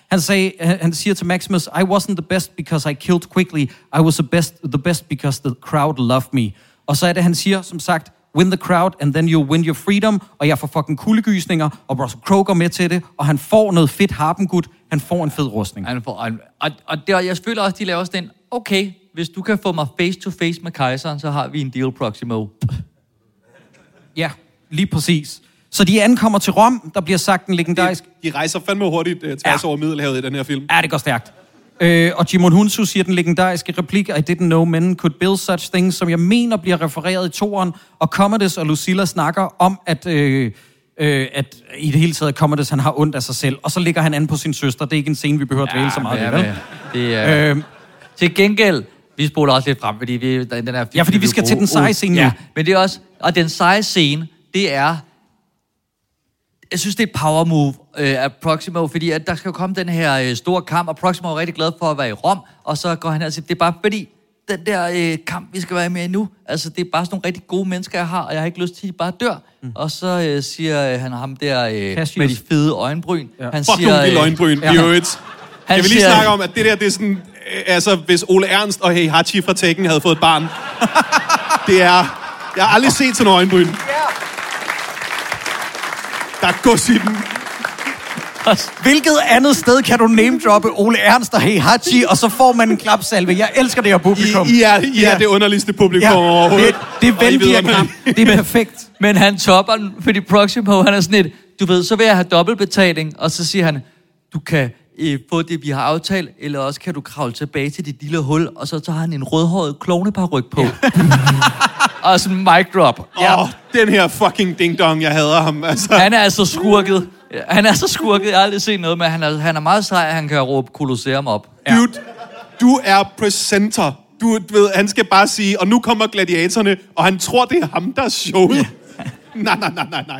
Han siger til Maximus, I wasn't the best because I killed quickly. I was the best because the crowd loved me. Og så er det, han siger, som sagt, win the crowd, and then you'll win your freedom. Og jeg får fucking kuldegysninger, og Russell Crowe går med til det, og han får noget fedt harpengud. Han får en fed rustning. Jeg føler også, de laver sådan en, okay, hvis du kan få mig face to face med kejseren, så har vi en deal, Proximo. Ja, lige præcis. Så de ankommer til Rom, der bliver sagt en legendarisk... De rejser fandme hurtigt tværs over Middelhavet i den her film. Ja, det går stærkt. Og Jimon Hunsu siger den legendariske replik, I didn't know men could build such things, som jeg mener bliver refereret i toeren, og Commodus og Lucilla snakker om, at i det hele taget Commodus, han har ondt af sig selv, og så ligger han an på sin søster. Det er ikke en scene, vi behøver at dvæle så meget ved, vel? Det er... Til gengæld, vi spoler også lidt frem, fordi vi... Den her film, ja, fordi vi skal til den seje scene. Ja, men det er også... Og den seje scene, det er... Jeg synes, det er et power move af Proximo, fordi at der skal komme den her store kamp, og Proximo er rigtig glad for at være i Rom, og så går han her og siger, det er bare fordi, den der kamp, vi skal være med i nu, altså det er bare sådan nogle rigtig gode mennesker, jeg har, og jeg har ikke lyst til, at de bare dør. Og så siger han ham der med de fede øjenbryn. Ja. Han siger... Fuck nogle øjenbryn, i øvrigt. Jeg vil lige snakke om, at det der, det er sådan... Altså, hvis Ole Ernst og Heihachi fra Tekken havde fået et barn. Det er... Jeg har aldrig set sådan nogle øjenbryn. Der er gods i den. Hvilket andet sted kan du name-droppe Ole Ernst og Heihachi, og så får man en klapsalve? Jeg elsker det her publikum. I er det underligste publikum overhovedet. Det er venvirkende. Det er perfekt. Men han topper den, fordi Proximo, han er sådan et, du ved, så vil jeg have dobbeltbetaling, og så siger han, du kan få det, vi har aftalt, eller også kan du kravle tilbage til dit lille hul, og så tager han en rødhåret klovneparyk på. Og sådan en mic drop. Den her fucking ding-dong, jeg hader ham. Altså. Han er altså skurket. Jeg har aldrig set noget, men han er meget sej, at han kan råbe Colosseum op. Dude, du er presenter. Du ved, han skal bare sige, og nu kommer gladiatorerne, og han tror, det er ham, der er showet. Nej.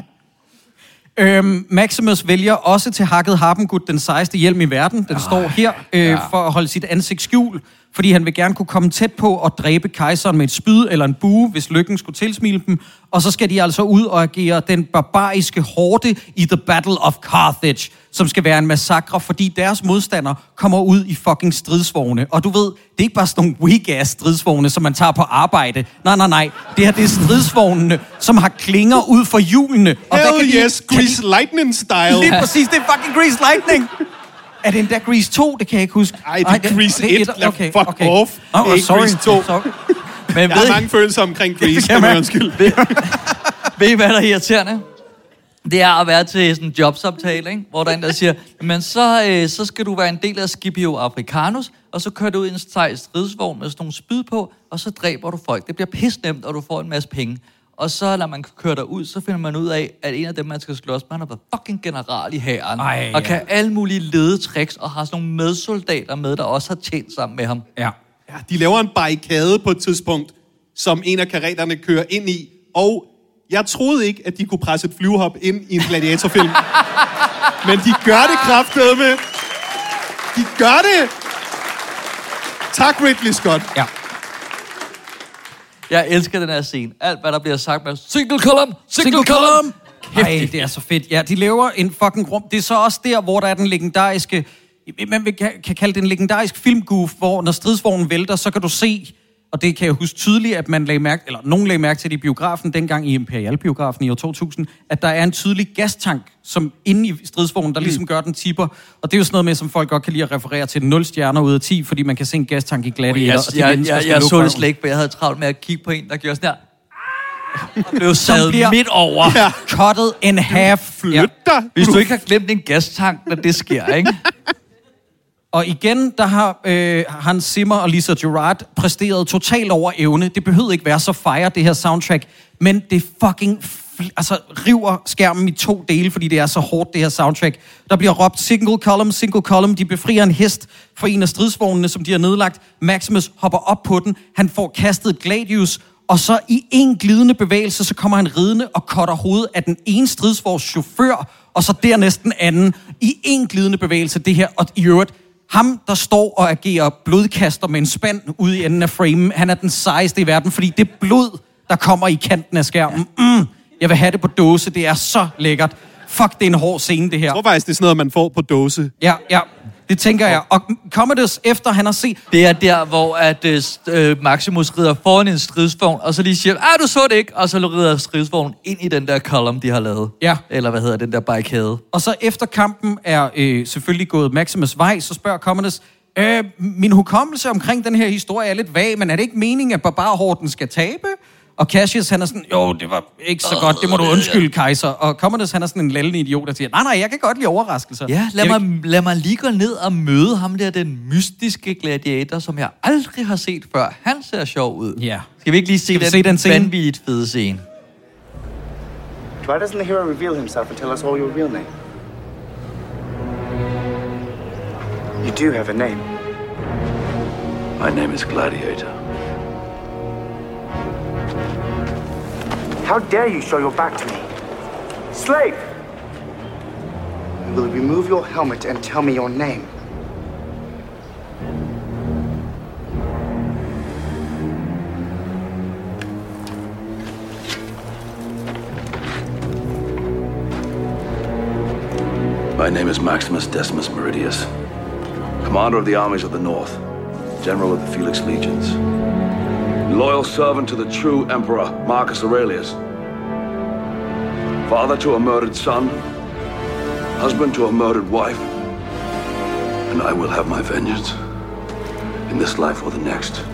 Maximus vælger også til hakket harpengud den sejeste hjelm i verden. Den står her for at holde sit ansigt skjult, fordi han vil gerne kunne komme tæt på og dræbe kejseren med et spyd eller en bue, hvis lykken skulle tilsmile dem. Og så skal de altså ud og agere den barbariske horde i The Battle of Carthage, som skal være en massakre, fordi deres modstandere kommer ud i fucking stridsvogne. Og du ved, det er ikke bare sådan nogle weak-ass stridsvogne, som man tager på arbejde. Nej. Det her, det er stridsvognene, som har klinger ud for hjulene. Og Hell yes, Grease Lightning style. Lige præcis, det er fucking Grease Lightning. Er det endda Grease 2? Det kan jeg ikke huske. Ej, det er Grease 1. Okay. Fuck off. Sorry. Grease 2. Men jeg har mange følelser omkring Grease, kan man undskyld. Ved I, hvad der er irriterende? Det er at være til sådan en jobsamtale, ikke? Hvor der er en, der siger, men så skal du være en del af Scipio Africanus, og så kører du ud i en sej stridsvogn med sådan nogle spyd på, og så dræber du folk. Det bliver pisnemt, og du får en masse penge. Og så, når man kører derud, så finder man ud af, at en af dem, man skal slås med, han har været fucking general i hæren. Og kan alle mulige ledetricks, og har sådan nogle medsoldater med, der også har tjent sammen med ham. Ja, de laver en barrikade på et tidspunkt, som en af kareterne kører ind i, og jeg troede ikke, at de kunne presse et flyvehop ind i en gladiatorfilm. Men de gør det kraftedeme. De gør det! Tak, Ridley Scott. Ja. Jeg elsker den her scene. Alt, hvad der bliver sagt med single column. Ej, det er så fedt. Ja, de laver en fucking rum. Det er så også der, hvor der er den legendariske... Man kan kalde det en legendarisk filmgoof, hvor når stridsvognen vælter, så kan du se... Og det kan jeg huske tydeligt, at nogen lagde mærke til det i biografen, dengang i Imperial-biografen i år 2000, at der er en tydelig gastank, som inde i stridsvognen, der ligesom gør den tipper. Og det er jo sådan noget med, som folk godt kan lide at referere til 0 stjerner ud af 10, fordi man kan se en gastank i Gladiator. Jeg så det slet ikke, for jeg havde travlt med at kigge på en, der gjorde sådan her. Og blev sadet midt over. Ja. Cuttet in half. Flyt dig. Hvis du ikke har glemt en gastank, når det sker, ikke? Og igen, der har Hans Zimmer og Lisa Gerrard præsteret totalt over evne. Det behøvede ikke være så fire, det her soundtrack. Men det fucking river skærmen i 2 dele, fordi det er så hårdt, det her soundtrack. Der bliver råbt single column. De befrier en hest fra en af stridsvognene, som de har nedlagt. Maximus hopper op på den. Han får kastet Gladius. Og så i en glidende bevægelse, så kommer han ridende og cutter hovedet af den ene stridsvogns chauffør, og så dernæst den anden. I en glidende bevægelse, det her. Og i øvrigt, ham, der står og agerer blodkaster med en spand ude i enden af framen, han er den sejeste i verden, fordi det blod, der kommer i kanten af skærmen, jeg vil have det på dåse, det er så lækkert. Fuck, det er en hård scene, det her. Jeg tror faktisk, det er sådan noget, man får på dåse. Ja. Det tænker jeg. Og Commodus, efter han har set... Det er der, hvor at, Maximus rider foran en stridsvogn, og så lige siger, du så det ikke, og så rider stridsvognen ind i den der column, de har lavet. Ja. Eller hvad hedder den der barrikade. Og så efter kampen er selvfølgelig gået Maximus vej, så spørger Commodus, min hukommelse omkring den her historie er lidt vag, men er det ikke meningen, at barbarhorden skal tabe? Og Cassius, han er sådan, jo, det var ikke så godt, det må du undskylde, kejser. Og Commodus, han er sådan en lallende idiot, der siger, nej, jeg kan godt lide overraskelser. Ja, lad mig lige gå ned og møde ham der, den mystiske gladiator, som jeg aldrig har set før. Han ser sjov ud. Ja. Skal vi ikke lige se den vanvittigt fede scene? Why doesn't the hero reveal himself and tell us all your real name? You do have a name. My name is Gladiator. How dare you show your back to me? Slave! You will remove your helmet and tell me your name. My name is Maximus Decimus Meridius, commander of the armies of the North, general of the Felix Legions, loyal servant to the true emperor, Marcus Aurelius, father to a murdered son, husband to a murdered wife, and I will have my vengeance in this life or the next.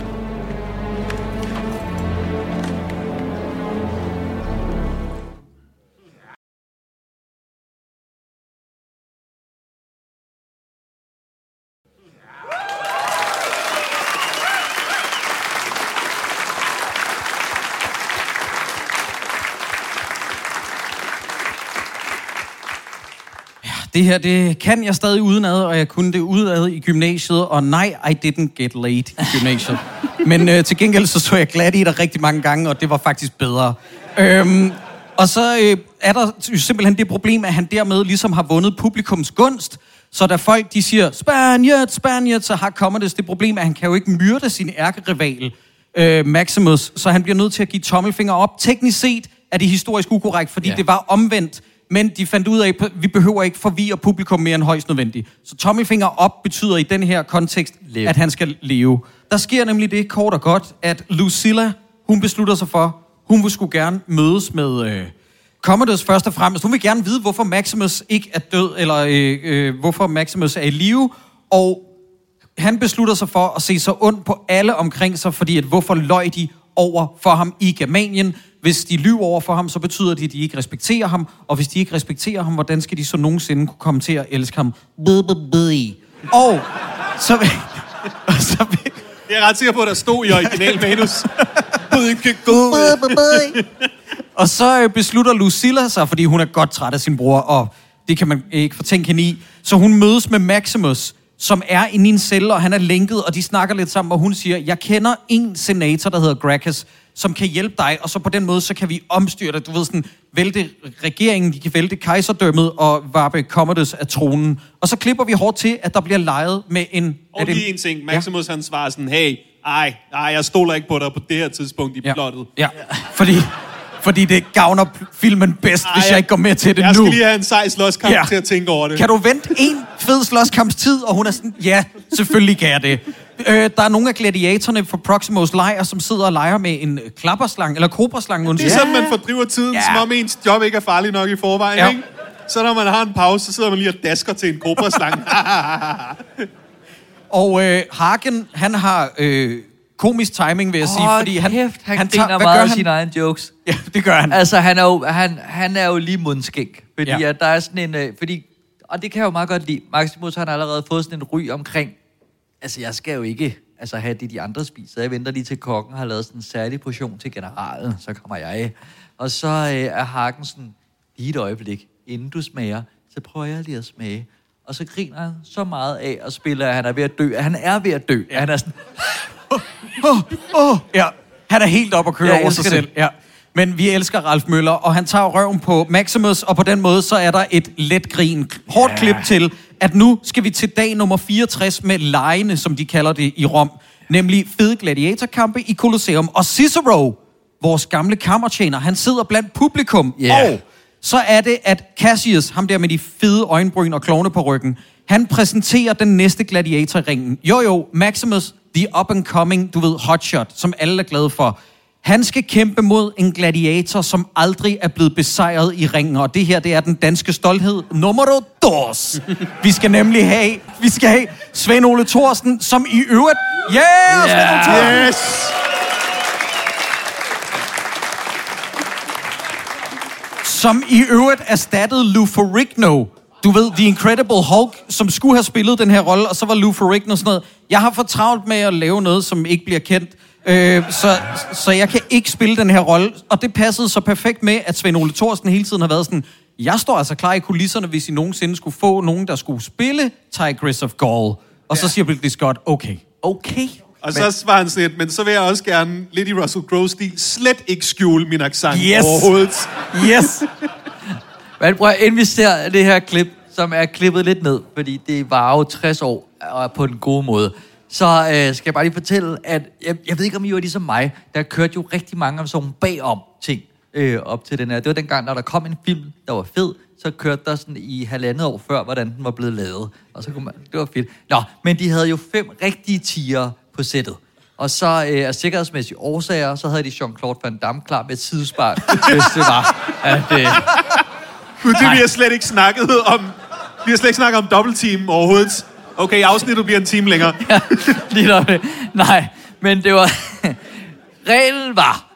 Det her, det kan jeg stadig udenad, og jeg kunne det udenad i gymnasiet, og nej, I didn't get late i gymnasiet. Men til gengæld så jeg Gladiator rigtig mange gange, og det var faktisk bedre. Og så er der simpelthen det problem, at han dermed ligesom har vundet publikums gunst, så da folk de siger, Spaniard, så har Commodus det problem, at han kan jo ikke myrde sin ærkerival, Maximus, så han bliver nødt til at give tommelfinger op. Teknisk set er det historisk ukorrekt, fordi det var omvendt. Men de fandt ud af, at vi behøver ikke forvirre publikum mere end højst nødvendigt. Så tommelfinger op betyder i den her kontekst, at han skal leve. Der sker nemlig det kort og godt, at Lucilla, hun beslutter sig for, hun vil skulle gerne mødes med Commodus først og fremmest. Hun vil gerne vide, hvorfor Maximus ikke er død, eller hvorfor Maximus er i live. Og han beslutter sig for at se sig ondt på alle omkring sig, fordi at hvorfor løj de over for ham i Germanien. Hvis de lyver over for ham, så betyder det, at de ikke respekterer ham. Og hvis de ikke respekterer ham, hvordan skal de så nogensinde kunne komme til at elske ham? Og så vil... Jeg er ret sikker på, at der stod i original manus. Og så beslutter Lucilla sig, fordi hun er godt træt af sin bror, og det kan man ikke fortænke hende i. Så hun mødes med Maximus, som er inde i en celle, og han er lænket, og de snakker lidt sammen, og hun siger, jeg kender en senator, der hedder Gracchus, som kan hjælpe dig, og så på den måde, så kan vi omstyre det, du ved sådan, vælte regeringen, de kan vælte kejserdømmet og varpe Commodus af tronen. Og så klipper vi hårdt til, at der bliver leget med en... Og lige en ting, Maximus han svarer sådan, hey, jeg stoler ikke på dig på det her tidspunkt i plottet. Ja, fordi det gavner filmen bedst, hvis jeg ikke går med til det nu. Jeg skal lige have en sej slåskamp til at tænke over det. Kan du vente en fed slåskampstid? Og hun er sådan, ja, selvfølgelig kan jeg det. Der er nogle af gladiatorerne fra Proximos lejr, som sidder og leger med en klapperslange, eller kobraslange. Det er sådan, man fordriver tiden, som om ens job ikke er farlig nok i forvejen, ikke? Så når man har en pause, så sidder man lige og dasker til en kobraslange. Og Hagen, han har komisk timing, vil jeg sige, fordi han griner meget af sine egne jokes. Ja, det gør han. Altså, han er jo lige mundskænk, fordi at der er sådan en... og det kan jeg jo meget godt lide. Maximus, han har allerede fået sådan en ry omkring, altså, jeg skal jo ikke have det, de andre spiser. Jeg venter lige til kokken har lavet sådan en særlig portion til generalen, så kommer jeg. Og så er Hagen sådan, lige et øjeblik, inden du smager, så prøver jeg lige at smage. Og så griner han så meget af at spille, at han er ved at dø. Han er ved at dø. Ja. Han er sådan... Ja, han er helt op at køre over sig selv. Ja. Men vi elsker Ralf Møller, og han tager røven på Maximus, og på den måde, så er der et let grin. Hårdt klip til, at nu skal vi til dag nummer 64 med legene, som de kalder det i Rom. Nemlig fede gladiatorkampe i Colosseum. Og Cicero, vores gamle kammertjener, han sidder blandt publikum. Og så er det, at Cassius, ham der med de fede øjenbryn og klovne på ryggen, Han præsenterer den næste gladiator i ringen. Jo, Maximus, the up and coming, du ved, hotshot, som alle er glade for. Han skal kæmpe mod en gladiator, som aldrig er blevet besejret i ringen. Og det her, det er den danske stolthed numero 2. Vi skal nemlig have Svend Ole Thorsen, som i øvrigt... Yeah! Svend Ole Thorsen! Yes! Som i øvrigt erstattede Lou Ferrigno. Du ved, The Incredible Hulk, som skulle have spillet den her rolle, og så var Lou Ferrigno sådan noget. Jeg har for travlt med at lave noget, som ikke bliver kendt. Så jeg kan ikke spille den her rolle. Og det passede så perfekt med, at Svend Ole Thorsen hele tiden har været sådan, jeg står altså klar i kulisserne, hvis I nogensinde skulle få nogen, der skulle spille Tigress of Gaul. Og så siger Ridley Scott, okay. Og så var han sådan lidt, men så vil jeg også gerne, lidt i Russell Crowe-stil, slet ikke skjule min accent overhovedet. Yes! Men prøv, inden vi ser det her klip, som er klippet lidt ned, fordi det var jo 60 år og på den gode måde, så skal jeg bare lige fortælle, at jeg ved ikke, om I var ligesom mig, der kørte jo rigtig mange af sådan bagom ting op til den her. Det var dengang, når der kom en film, der var fed, så kørte der sådan i 1,5 år før, hvordan den var blevet lavet. Og så kunne man, det var fedt. Nå, men de havde jo 5 rigtige tigere på sættet. Og så af sikkerhedsmæssige årsager, så havde de Jean-Claude Van Damme klar med et sidespark, hvis det var, at... Gud, det vi har slet ikke snakket om. Vi har slet ikke snakket om dobbeltteam overhovedet. Okay, afsnittet bliver en time længere. Ja, lige nok det. Nej, men det var... Reglen var,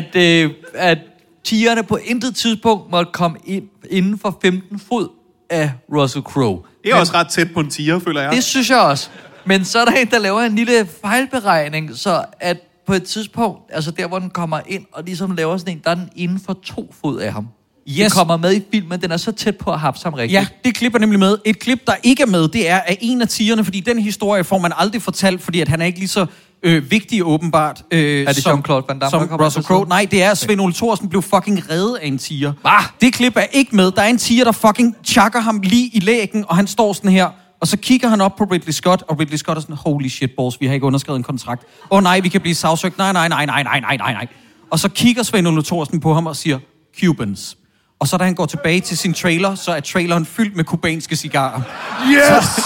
at tigerne på intet tidspunkt måtte komme ind inden for 15 fod af Russell Crowe. Det er også ret tæt på en tiger, føler jeg. Det synes jeg også. Men så er der en, der laver en lille fejlberegning, så at på et tidspunkt, altså der, hvor den kommer ind og ligesom laver sådan en, der er den inden for 2 fod af ham. Yes. Den kommer med i filmen, den er så tæt på at have ham rigtigt. Ja, det klip er nemlig med. Et klip, der ikke er med, det er af en af tigerne, fordi den historie får man aldrig fortalt, fordi at han er ikke lige så vigtig åbenbart. Er det Jean-Claude Van Damme, som Russell Crowe? Nej, det er Svend Ole Thorsen blev fucking reddet af en tiger. Hvad? Det klip er ikke med. Der er en tiger, der fucking chakker ham lige i lægen, og han står sådan her, og så kigger han op på Ridley Scott, og Ridley Scott er sådan, holy shit, boss, vi har ikke underskrevet en kontrakt. Nej, vi kan blive sagsøgt. Nej. Og så kigger Svend Ole Thorsen på ham og siger, Cubans. Og så da han går tilbage til sin trailer, så er traileren fyldt med kubanske cigarer. Yes!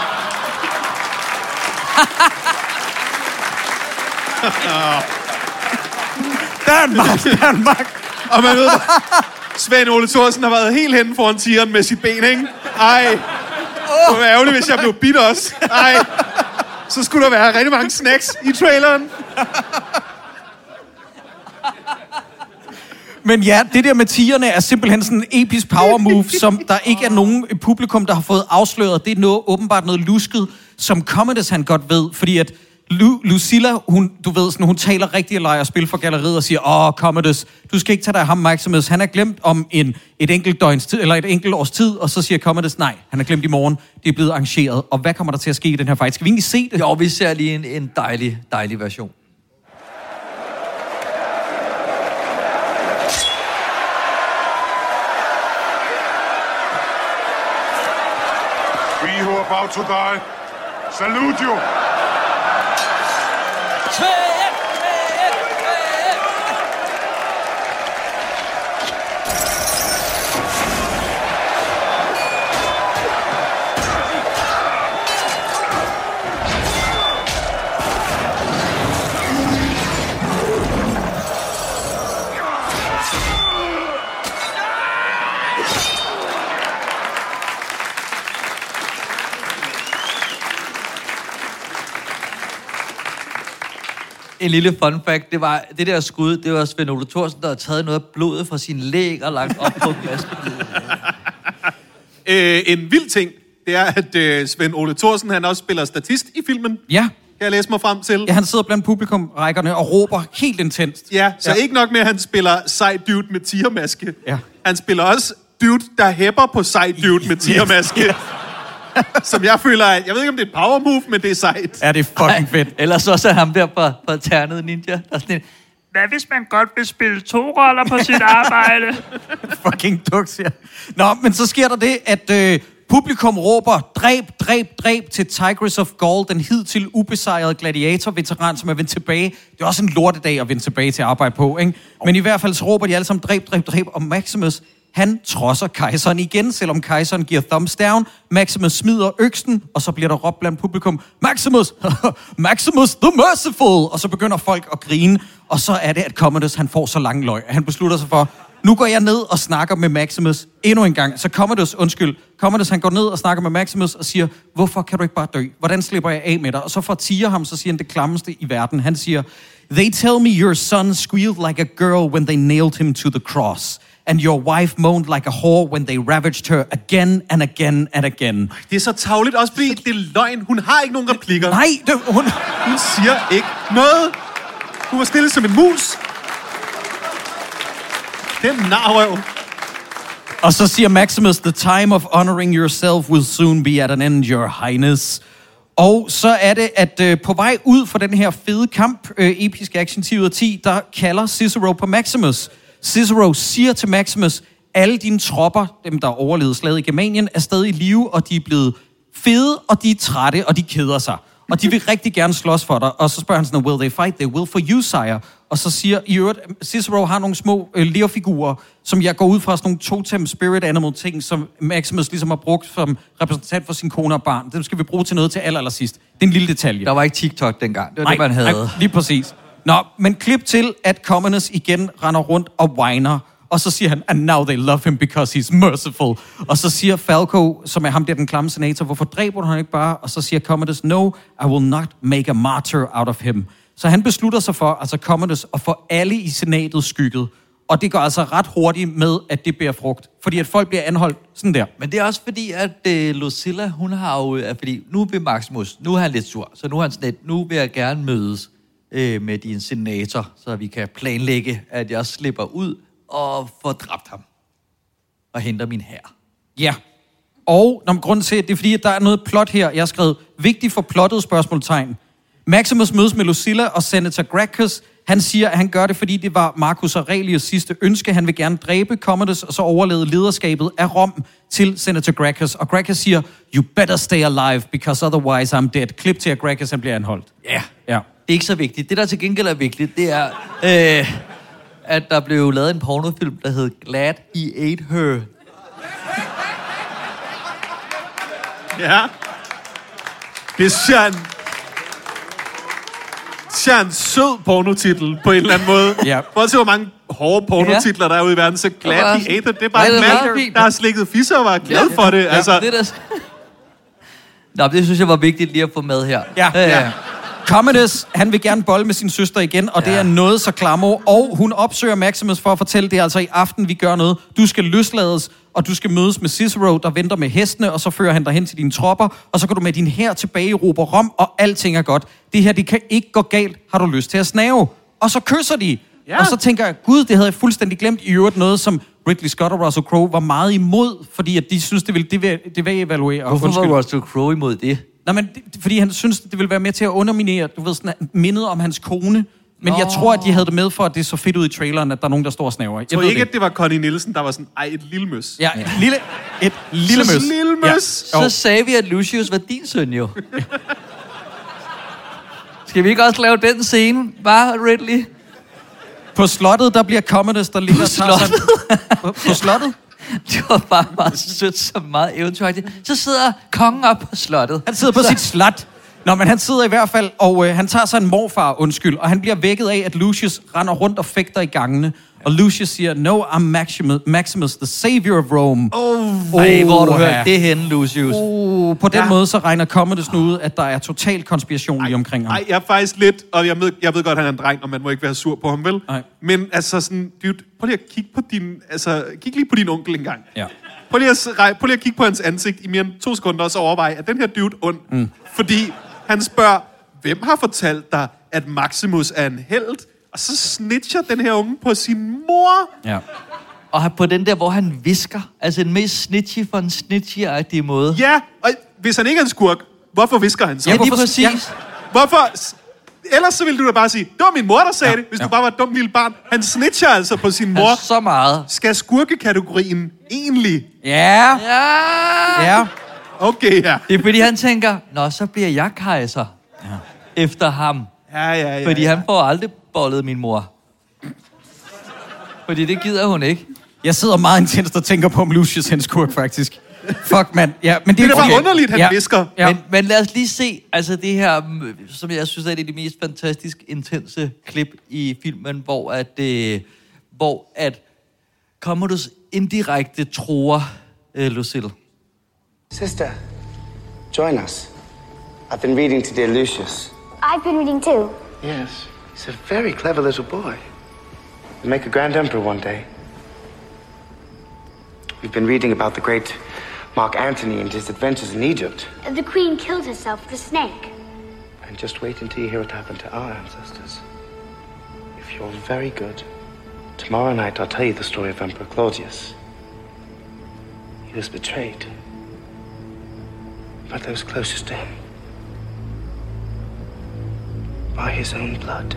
Danmark! Og man ved, Svend Ole Thorsen har været helt henne foran tigeren med sit ben, ikke? Ej, det var ærgerligt, hvis jeg blev bidt også. Ej, så skulle der være rigtig mange snacks i traileren. Men ja, det der med tigerne er simpelthen sådan en episk power move, som der ikke er nogen publikum, der har fået afsløret. Det er åbenbart noget lusket, som Commodus han godt ved, fordi at Lucilla, hun taler rigtig og leger spil for galleriet og siger, Commodus, du skal ikke tage dig af ham, Maximus. Han er glemt om et enkelt døgns tid, eller et enkelt års tid, og så siger Commodus, nej, han er glemt i morgen. Det er blevet arrangeret. Og hvad kommer der til at ske i den her fight? Skal vi egentlig se det? Jo, vi ser lige en dejlig version. We who are about to die, salute you! En lille fun fact, det var det der skud, det var Svend Ole Thorsen, der havde taget noget af blodet fra sin læg og lagt op på glaspapiret. En vild ting, det er, at Svend Ole Thorsen, han også spiller statist i filmen. Ja. Kan jeg læse mig frem til? Ja, han sidder blandt publikumrækkerne og råber helt intenst. Ja, så ikke nok med, at han spiller sej dude med tigermaske. Ja. Han spiller også dude, der hæpper på sej dude med tigermaske. Yes. Som jeg føler, at jeg ved ikke, om det er et power move, men det er sejt. Ja, det er fucking fedt. Ellers også er ham der på Ternet Ninja. Der er sådan en, hvad hvis man godt vil spille 2 roller på sit arbejde? Fucking duks, ja. Nå, men så sker der det, at publikum råber, dræb til Tigress of Gaul, den hidtil ubesejrede gladiator-veteran, som er vendt tilbage. Det er også en lortedag at vende tilbage til arbejde på, ikke? Men i hvert fald så råber de alle sammen, dræb, og Maximus, Han trodser kejseren igen, selvom kejseren giver thumbs down. Maximus smider øksen, og så bliver der råbt blandt publikum, Maximus, Maximus the Merciful! Og så begynder folk at grine, og så er det, at Commodus han får så lang løg. Han beslutter sig for, nu går jeg ned og snakker med Maximus endnu en gang. Så Commodus han går ned og snakker med Maximus og siger, hvorfor kan du ikke bare dø? Hvordan slipper jeg af med dig? Og så fortiger ham, så siger han det klammeste i verden. Han siger, they tell me your son squealed like a girl when they nailed him to the cross. And your wife moaned like a whore when they ravaged her again and again and again. Det er så tarveligt, også fordi det er løgn. Hun har ikke nogen replikker. Nej, hun siger ikke noget. Hun var stille som en mus. Det er narrøv. Og så siger Maximus, the time of honoring yourself will soon be at an end, your highness. Og så er det, at på vej ud for den her fede kamp, episk action 10 ud af 10, der kalder Cicero på Maximus. Cicero siger til Maximus, alle dine tropper, dem der overlevede slaget i Germanien, er stadig i live, og de er blevet fede, og de er trætte, og de keder sig. Og de vil rigtig gerne slås for dig. Og så spørger han sådan, will they fight? They will for you, sire. Og så siger i øvrigt, Cicero har nogle små lerfigurer, som jeg går ud fra sådan nogle totem spirit animal ting, som Maximus ligesom har brugt som repræsentant for sin kone og barn. Det skal vi bruge til noget til allersidst. Det er en lille detalje. Der var ikke TikTok dengang. Det var det, man havde. Nej, lige præcis. Nå, men klip til, at Commodus igen render rundt og whiner. Og så siger han, and now they love him because he's merciful. Og så siger Falco, som er ham der, den klamme senator, hvorfor dræber du han ikke bare? Og så siger Commodus, no, I will not make a martyr out of him. Så han beslutter sig for, altså Commodus, at få alle i senatet skygget. Og det går altså ret hurtigt med, at det bærer frugt. Fordi at folk bliver anholdt sådan der. Men det er også fordi, at Lucilla, hun har jo... Fordi nu er Maximus, nu er han lidt sur. Så nu er han sådan lidt, nu vil jeg gerne mødes med din senator, så vi kan planlægge, at jeg slipper ud og får dræbt ham. Og henter min hær. Ja. Og grunden til, det er fordi, at der er noget plot her. Jeg har skrevet, vigtigt for plottet spørgsmålstegn. Maximus mødes med Lucilla og Senator Gracchus. Han siger, at han gør det, fordi det var Marcus Aurelius sidste ønske. Han vil gerne dræbe Commodus, og så overlede lederskabet af Rom til Senator Gracchus. Og Gracchus siger, you better stay alive, because otherwise I'm dead. Klip til, at Gracchus han bliver anholdt. Ja. Ja. Det er ikke så vigtigt. Det, der til gengæld er vigtigt, det er, at der blev lavet en pornofilm, der hed Glad He Ate Her. Ja. Det er en sød pornotitel på en eller anden måde. Ja. Prøv at se, hvor mange hårde pornotitler der er ude i verden. Så Glad He Ate Her. Det er bare en mand, der har slikket fisser og var glad for det. Ja, altså. det der... Nå, det synes jeg var vigtigt lige at få med her. Ja. Commodus, han vil gerne bolle med sin søster igen, og det er noget så klammer. Og hun opsøger Maximus for at fortælle, det er altså i aften, vi gør noget. Du skal løslades, og du skal mødes med Cicero, der venter med hestene, og så fører han dig hen til dine tropper, og så går du med din hær tilbage i Rom, og alting er godt. Det her, det kan ikke gå galt. Har du lyst til at snave? Og så kysser de. Ja. Og så tænker jeg, gud, det havde jeg fuldstændig glemt. I øvrigt noget, som Ridley Scott og Russell Crowe var meget imod, fordi at de synes, det vil evaluere. Hvorfor var Russell Crowe imod det? Nej, men fordi han synes, det ville være med til at underminere, du ved, sådan mindet om hans kone. Men jeg tror, at de havde det med for, at det så fedt ud i traileren, at der er nogen, der står og snæver. Jeg tror ikke, at det var Connie Nielsen, der var sådan, et lille møs. Ja, et lille møs. Lille møs. Ja. Så sagde vi, at Lucius var din søn jo. Skal vi ikke også lave den scene, bare Ridley? På slottet, der bliver Commodus, der ligger... På slottet? Det var bare meget sødt, så meget eventyragtigt. Så sidder kongen op på slottet. Han sidder på sit slot. Nå, men han sidder i hvert fald, og han tager sig en morfar, og han bliver vækket af, at Lucius render rundt og fægter i gangene. Og Lucius siger, no, I'm Maximus, the savior of Rome. Hvor har du hørt det henne, Lucius? På den måde, så regner Commodus nu ud, at der er total konspiration lige omkring ham. Nej, jeg er faktisk lidt, og jeg ved godt, at han er en dreng, og man må ikke være sur på ham, vel? Nej. Men altså sådan, dude, prøv lige at kigge på kig lige på din onkel en gang. Ja. Prøv lige at kigge på hans ansigt i mere end 2 sekunder, og så overveje, at den her dude ond. Fordi han spørger, hvem har fortalt dig, at Maximus er en helt? Og så snitcher den her unge på sin mor. Ja. Og på den der, hvor han visker. Altså en mest snitchy for en snitchy-agtig måde. Ja, og hvis han ikke er en skurk, hvorfor visker han så? Ja, lige præcis. Ja. Hvorfor? Ellers så ville du da bare sige, det var min mor, der sagde det, hvis du bare var et dumt lille barn. Han snitcher altså på sin mor. Så meget. Skal skurkekategorien egentlig? Ja. Okay, ja. Det er fordi, han tænker, nå, så bliver jeg kejser efter ham. Ja. Fordi han får aldrig bollet min mor. Fordi det gider hun ikke. Jeg sidder meget intenst og tænker på om Lucius Henskurk, faktisk. Fuck, mand. Ja, men det er bare underligt, han visker. Ja. Men lad os lige se, altså det her, som jeg synes er det mest fantastisk intense klip i filmen, hvor at Commodus indirekte tror Lucille. Sister, join us. I've been reading to dear Lucius. I've been reading too. Yes, he's a very clever little boy. He'll make a grand emperor one day. We've been reading about the great Mark Antony and his adventures in Egypt. The queen killed herself with a snake. And just wait until you hear what happened to our ancestors. If you're very good, tomorrow night I'll tell you the story of Emperor Claudius. He was betrayed by those closest to him, by his own blood.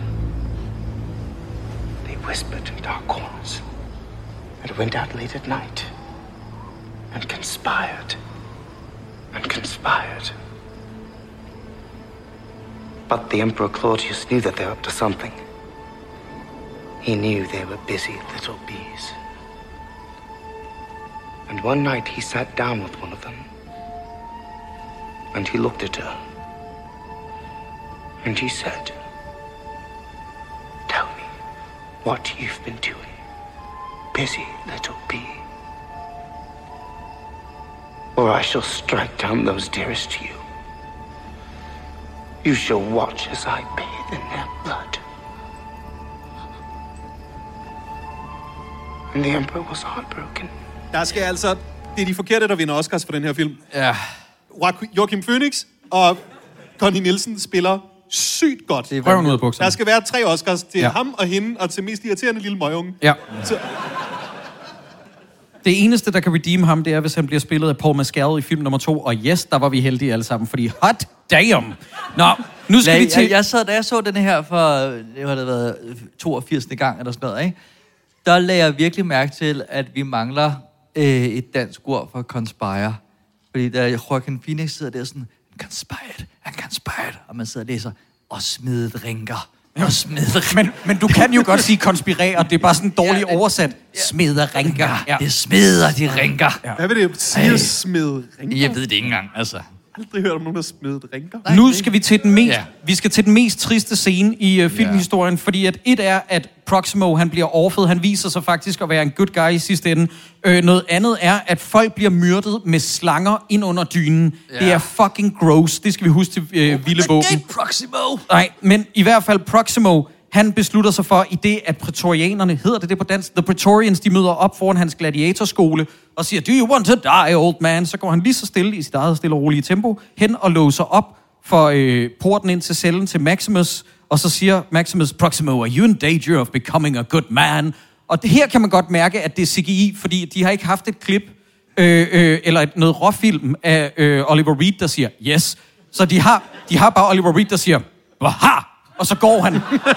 They whispered in dark corners and went out late at night and conspired and conspired. But the Emperor Claudius knew that they were up to something. He knew they were busy little bees. And one night he sat down with one of them, and he looked at her, and he said, "Tell me what you've been doing, busy little bee, or I shall strike down those dearest to you. You shall watch as I bathe in their blood." And the Emperor was heartbroken. Der skal altså... Det er de forkerte, der vinder Oscars for den her film. Ja. Joachim Phoenix og Connie Nielsen spiller sygt godt. Det er røven ud af bukserne. Der skal være 3 Oscars til ham og hende, og til mest irriterende lille møgunge. Ja. Så... Det eneste, der kan redeem ham, det er, hvis han bliver spillet af Paul Mescal i film nummer 2. Og yes, der var vi heldige alle sammen, fordi hot damn! Nå, nu skal vi til... Da jeg så den her for, det har det været 82. gang eller sådan noget, ikke? Der lagde jeg virkelig mærke til, at vi mangler et dansk ord for conspire. Fordi da Joaquin Phoenix sidder der sådan, conspired, og man sidder og læser, og smidet rinker. Men du kan jo godt sige konspirere, det er bare sådan dårligt oversat. Smeder rinker. Ja. Det smeder de rinker. Ja. Hvad vil det sige, smede rinker? Jeg ved det ikke engang, altså. Jeg har aldrig hørt om nogen, der smedet rinker. Nej, nu skal vi til vi skal til den mest triste scene i filmhistorien, fordi at et er, at Proximo, han bliver overfødt, han viser sig faktisk at være en good guy i sidste ende. Noget andet er, at folk bliver myrdet med slanger ind under dynen. Det er fucking gross, det skal vi huske til vilde våben. Proximo! Nej, men i hvert fald Proximo, han beslutter sig for, i det, at prætorianerne, hedder det på dansk, The Praetorians, de møder op foran hans gladiatorskole og siger, "Do you want to die, old man?" Så går han lige så stille i sit eget stille og rolige tempo hen og låser op for porten ind til cellen til Maximus, og så siger Maximus, "Proximo, are you in danger of becoming a good man?" Og det her kan man godt mærke, at det er CGI, fordi de har ikke haft et klip eller noget råfilm af Oliver Reed, der siger yes. Så de har bare Oliver Reed, der siger, "Aha!" Og så går han.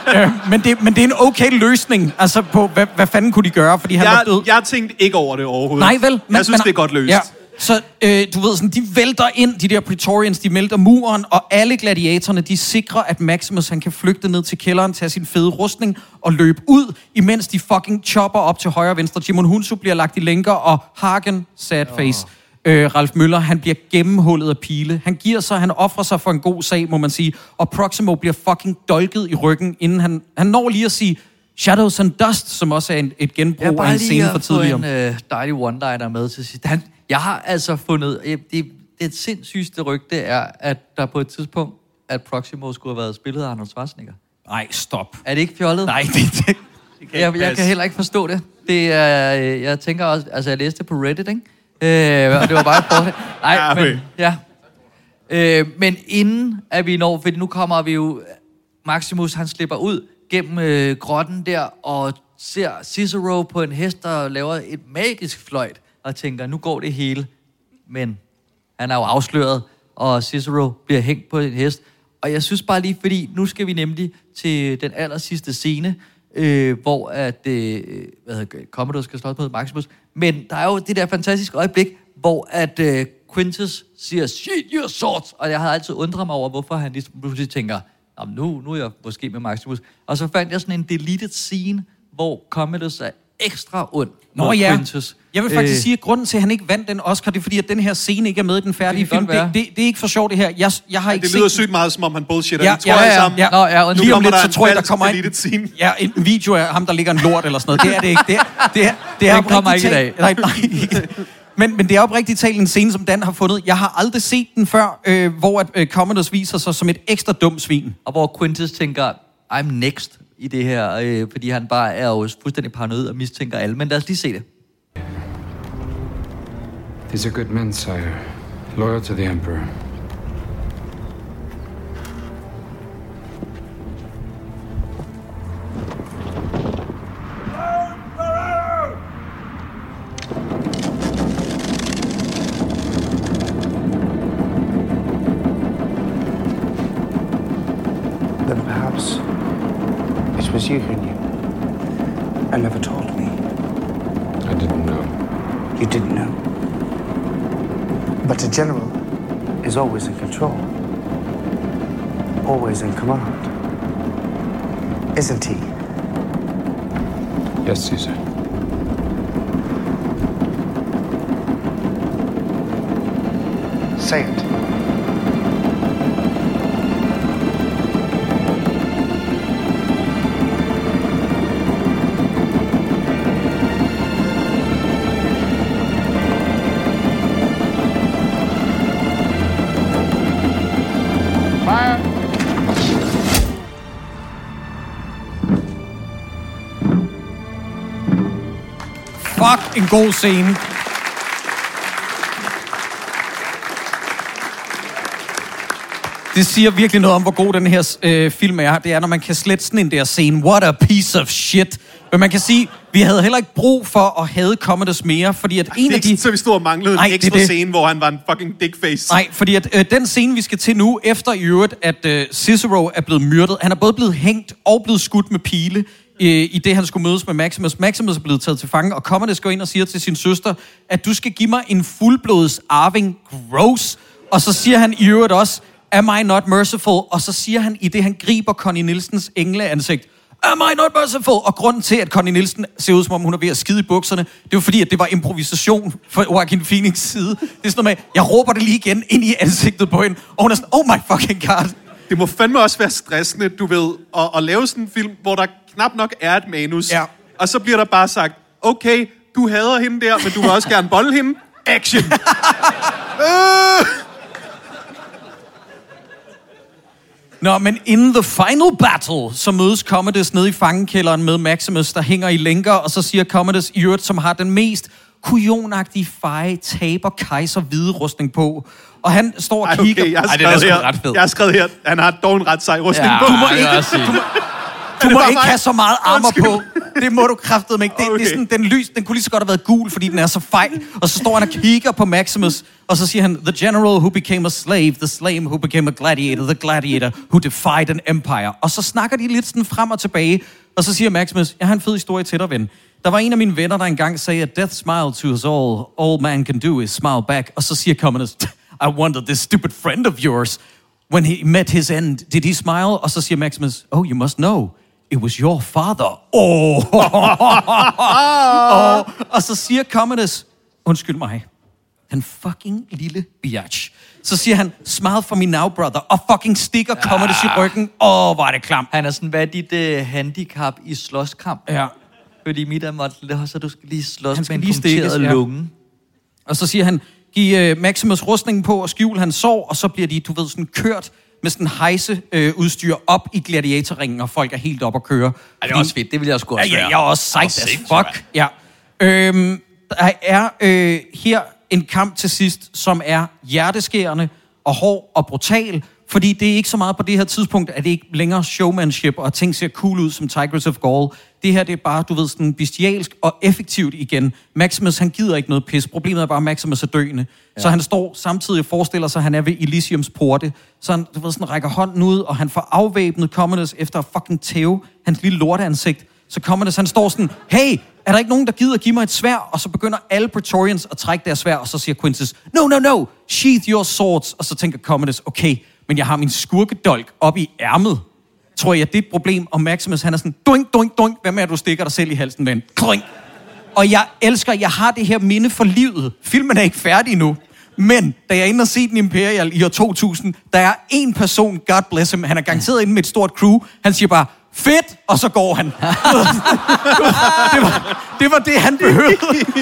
Men det er en okay løsning, altså på, hvad fanden kunne de gøre, fordi han var død. Jeg tænkte ikke over det overhovedet. Nej, vel? Jeg synes, det er godt løst. Ja. Så du ved, sådan, de vælter ind, de der Praetorians, de vælter muren, og alle gladiatorerne, de sikrer, at Maximus, han kan flygte ned til kælderen, tage sin fede rustning og løbe ud, imens de fucking chopper op til højre og venstre. Jimon Hunsu bliver lagt i lænker, og Hagen, sad face, Ralf Møller, han bliver gennemhullet af pile. Han giver sig, han offrer sig for en god sag, må man sige, og Proximo bliver fucking dolket i ryggen, inden han når lige at sige Shadows and Dust, som også er et genbrug af en scene for tidligere. Jeg bare lige en dejlig one-liner med til sidst. Jeg har altså fundet... Det sindssygste rygte er, at der på et tidspunkt, at Proximo skulle have været spillet af Arnold Schwarzenegger. Nej, stop. Er det ikke fjollet? Nej, det jeg kan heller ikke forstå det. Det er... Jeg tænker også... Altså, jeg læste det på Reddit, ikke? Og det var bare et forslag. Nej, men... Ja. Men inden at vi når... Fordi nu kommer vi jo... Maximus, han slipper ud gennem grotten der, og ser Cicero på en hest, der laver et magisk fløjt, og tænker, nu går det hele. Men han er jo afsløret, og Cicero bliver hængt på en hest. Og jeg synes bare lige, fordi nu skal vi nemlig til den aller sidste scene, hvor at Commodus skal slås mod Maximus. Men der er jo det der fantastiske øjeblik, hvor at Quintus siger, "Sheath your swords!" Og jeg havde altid undret mig over, hvorfor han lige pludselig tænker, nu er jeg måske med Maximus. Og så fandt jeg sådan en deleted scene, hvor Commodus ekstra ond. Nå ja, Quintus. Jeg vil faktisk sige, at grunden til, at han ikke vandt den Oscar, det er fordi, at den her scene ikke er med i den færdige film. Det er ikke for sjovt, det her. Jeg har ikke det lyder sygt meget, som om han bullshitter. Lige om lidt, så tror jeg, der kommer en video af ham, der ligger en lort eller sådan noget. Det er det ikke. Det er kommer ikke i dag. Nej, ikke. Men det er oprigtigt talt en scene, som Dan har fundet. Jeg har aldrig set den før, hvor Commodus viser sig som et ekstra dumt svin. Og hvor Quintus tænker, I'm next i det her, fordi han bare er jo fuldstændig paranoid og mistænker alle. Men lad os lige se det. These are good men, sire. Loyal to the Emperor. Then perhaps it was you who knew and never told me. I didn't know. You didn't know. But a general is always in control. Always in command. Isn't he? Yes, Caesar. Say it. Fuck, en god scene. Det siger virkelig noget om, hvor god den her film er. Det er, når man kan slette sådan en der scene. What a piece of shit. Men man kan sige, vi havde heller ikke brug for at hade Commodus mere, fordi at en af de... Så vi stod og manglede en ekstra scene, hvor han var en fucking dickface. Nej, fordi at den scene, vi skal til nu, efter i øvrigt, at Cicero er blevet myrdet. Han er både blevet hængt og blevet skudt med pile, i det, han skulle mødes med Maximus. Maximus er blevet taget til fange, og Commodus går ind og siger til sin søster, at du skal give mig en fuldblods arving. Gross. Og så siger han i øvrigt også, am I not merciful? Og så siger han, i det han griber Connie Nielsens engleansigt, am I not merciful? Og grunden til, at Connie Nielsen ser ud, som om hun er ved at skide i bukserne, det var fordi, at det var improvisation fra Joaquin Phoenix' side. Det er sådan noget med, jeg råber det lige igen ind i ansigtet på hende, og hun er sådan, oh my fucking god. Det må fandme også være stressende, du ved, at lave sådan en film, hvor der knap nok er et manus. Ja. Og så bliver der bare sagt, okay, du hader hende der, men du vil også gerne bolle hende. Action! Nå, men in the final battle, så mødes Commodus nede i fangekælderen med Maximus, der hænger i lænker, og så siger Commodus i øvrigt, som har den mest kujonagtige feje taber kejser hvide rustning på. Og han står og kigger... Okay, jeg har skrevet her, han har dog en ret sej rustning på. Du må ikke have så meget armor på. Det må du kraftedeme ikke. Det er sådan, den kunne lige så godt have været gul, fordi den er så fej. Og så står han og kigger på Maximus, og så siger han, the general who became a slave, the slave who became a gladiator, the gladiator who defied an empire. Og så snakker de lidt sådan frem og tilbage, og så siger Maximus, jeg har en fed historie til dig, ven. Der var en af mine venner, der engang sagde, at death smile to us all man can do is smile back. Og så siger Commodus, I wonder, this stupid friend of yours, when he met his end, did he smile? Og så siger Maximus, oh, you must know, it was your father. Og så siger Commodus, undskyld mig, den fucking lille biatch. Så siger han, smile for me now, brother, og fucking stikker Commodus i ryggen. Hvor er det klam. Han er sådan, hvad er dit handicap i slåskamp? Ja. Fordi mit er måtte, så du skal lige slås med en punkteret lunge. Og så siger han, giv Maximus rustningen på og skjul hans sår, og så bliver de, du ved, sådan kørt med sådan hejseudstyr op i gladiatorringen, og folk er helt op at køre. Det er også fedt, det vil jeg sgu også være. Jeg er også sejt as fuck. Ja. Der er her en kamp til sidst, som er hjerteskærende og hård og brutal, fordi det er ikke så meget på det her tidspunkt, at det ikke længere showmanship, og ting ser cool ud som Tigers of Gaul. Det her, det er bare, du ved, sådan bestialsk og effektivt igen. Maximus, han gider ikke noget pis. Problemet er bare, at Maximus er døende. Ja. Så han står samtidig og forestiller sig, at han er ved Elysiums porte. Så han, du ved, sådan rækker hånden ud, og han får afvæbnet Commodus efter at fucking tæve hans lille lorteansigt. Så Commodus, han står sådan, hey, er der ikke nogen, der gider at give mig et sværd? Og så begynder alle Praetorians at trække deres sværd, og så siger Quintus, no, sheath your swords. Og så tænker Commodus, okay, men jeg har min skurkedolk op i ærmet. Tror jeg, det er et problem? Og Maximus, han er sådan, doink, doink, doink. Hvad med, at du stikker dig selv i halsen, ven? Kloink. Og jeg har det her minde for livet. Filmen er ikke færdig nu. Men da jeg er inde og se den Imperial i år 2000, der er en person, God bless him, han er garanteret inde med et stort crew, han siger bare, fedt, og så går han. Det var det, han behøvede.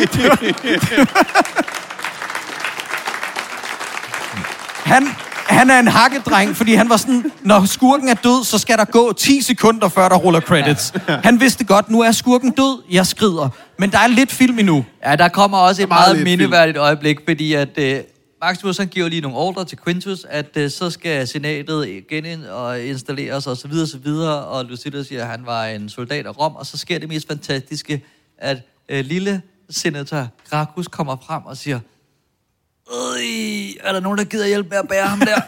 Han er en hakkedreng, fordi han var sådan, når skurken er død, så skal der gå 10 sekunder, før der ruller credits. Han vidste godt, nu er skurken død, jeg skrider. Men der er lidt film endnu. Ja, der kommer også et meget mindeværdigt øjeblik, fordi at Maximus han giver lige nogle ordre til Quintus, at så skal senatet installeres og så videre, og Lucilius siger, at han var en soldat af Rom, og så sker det mest fantastiske, at lille senator Gracchus kommer frem og siger, er der nogen, der gider hjælpe med at bære ham der?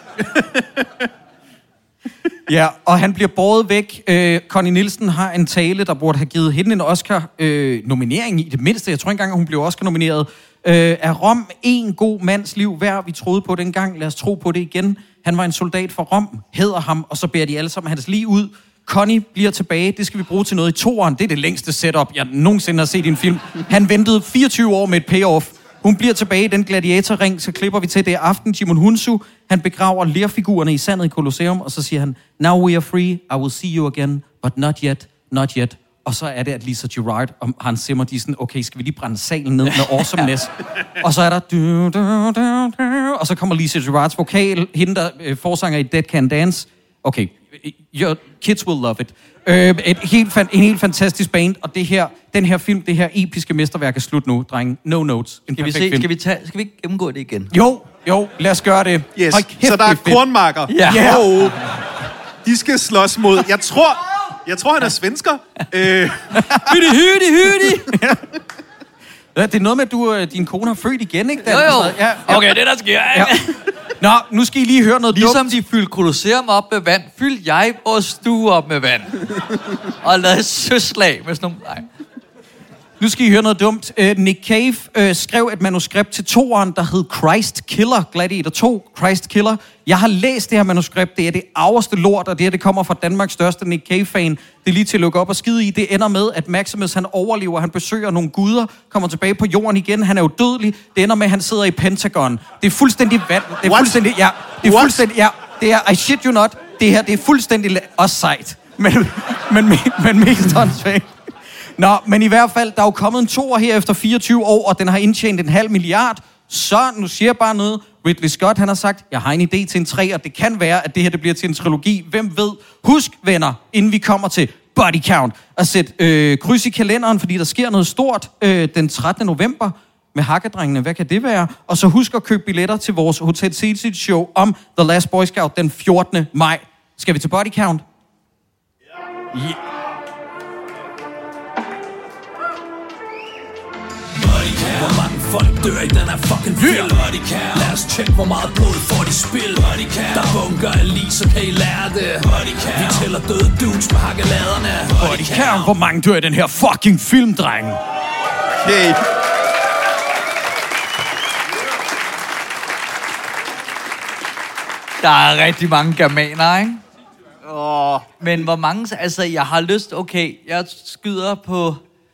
Ja, og han bliver båret væk. Connie Nielsen har en tale, der burde have givet hende en Oscar-nominering i det mindste. Jeg tror ikke engang, at hun blev Oscar-nomineret. Er Rom en god mands liv værd? Vi troede på det engang. Lad os tro på det igen. Han var en soldat for Rom, hedder ham, og så bærer de alle sammen hans liv ud. Connie bliver tilbage. Det skal vi bruge til noget i toeren. Det er det længste setup, jeg nogensinde har set i en film. Han ventede 24 år med et payoff. Hun bliver tilbage i den gladiatorring, så klipper vi til det aften. Jimon Hunsu, han begraver lerfigurerne i sandet i Colosseum, og så siger han, now we are free, I will see you again, but not yet, not yet. Og så er det, at Lisa Gerrard og Hans Zimmer, de er sådan, okay, skal vi lige brænde salen ned med awesomeness? Og så er der, og så kommer Lisa Gerrards vokal, hende der forsanger i Dead Can Dance. Okay, your kids will love it. En helt fantastisk band, og den her film, det her episke mesterværk er slut nu, drenge. No notes. Skal vi ikke gennemgå det igen? Jo, lad os gøre det. Yes. Så der er kornmarker. Ja. Og de skal slås mod, jeg tror han er svensker. Hydi. Ja, det er noget med, at din kone har født igen, ikke? Jo. Ja. Okay, det der sker. Ja. Nå, nu skal I lige høre noget ligesom dumt. De fyldte Colosseum op med vand, fyldte jeg vores stue op med vand. Og lavede søslag med sådan nogle... Nej. Nu skal I høre noget dumt. Nick Cave skrev et manuskript til toeren, der hed Christ Killer. Gladiator 2, Christ Killer. Jeg har læst det her manuskript. Det er det arveste lort, og det kommer fra Danmarks største Nick Cave-fan. Det er lige til at lukke op og skide i. Det ender med, at Maximus han overlever. Han besøger nogle guder, kommer tilbage på jorden igen. Han er jo dødelig. Det ender med, at han sidder i Pentagon. Det er fuldstændig vand. Det er fuldstændig... Ja, det er fuldstændig... Ja, det er... I shit you not. Det her, det er fuldstændig også sejt. Men mest åndssvagt. Nå, men i hvert fald, der er jo kommet en toer her efter 24 år, og den har indtjent 0,5 milliard. Så, nu siger jeg bare noget. Ridley Scott, han har sagt, jeg har en idé til en 3, og det kan være, at det her det bliver til en trilogi. Hvem ved? Husk, venner, inden vi kommer til Body Count, at sætte kryds i kalenderen, fordi der sker noget stort den 13. november med Hakkedrengene. Hvad kan det være? Og så husk at købe billetter til vores Hotel Cecil show om The Last Boy Scout den 14. maj. Skal vi til Body Count? Ja. Yeah. Hvor mange folk dør i den her fucking film? Lad os tjekke, hvor meget blod får de spild. Der bunker af lige, så kan I lære det. Vi tæller døde dudes med hakkeladerne. Body Count, hvor mange dør i den her fucking film, drenge? Okay. Der er rigtig mange germanere, ikke? Men hvor mange... Altså, jeg har lyst... Okay, jeg skyder på...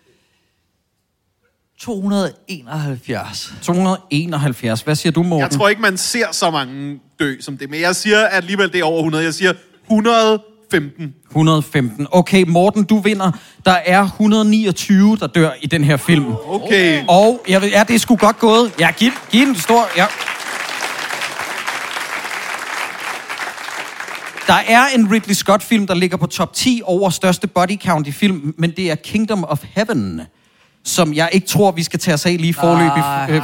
271. 271. Hvad siger du, Morten? Jeg tror ikke, man ser så mange dø som det, men jeg siger at alligevel, det er over 100. Jeg siger 115. 115. Okay, Morten, du vinder. Der er 129, der dør i den her film. Okay. Og jeg ved, ja, det er sgu godt gået. Ja, giv den stor... Ja. Der er en Ridley Scott-film, der ligger på top 10 over største body count i film, men det er Kingdom of Heaven, som jeg ikke tror, vi skal tage os af lige forløbig.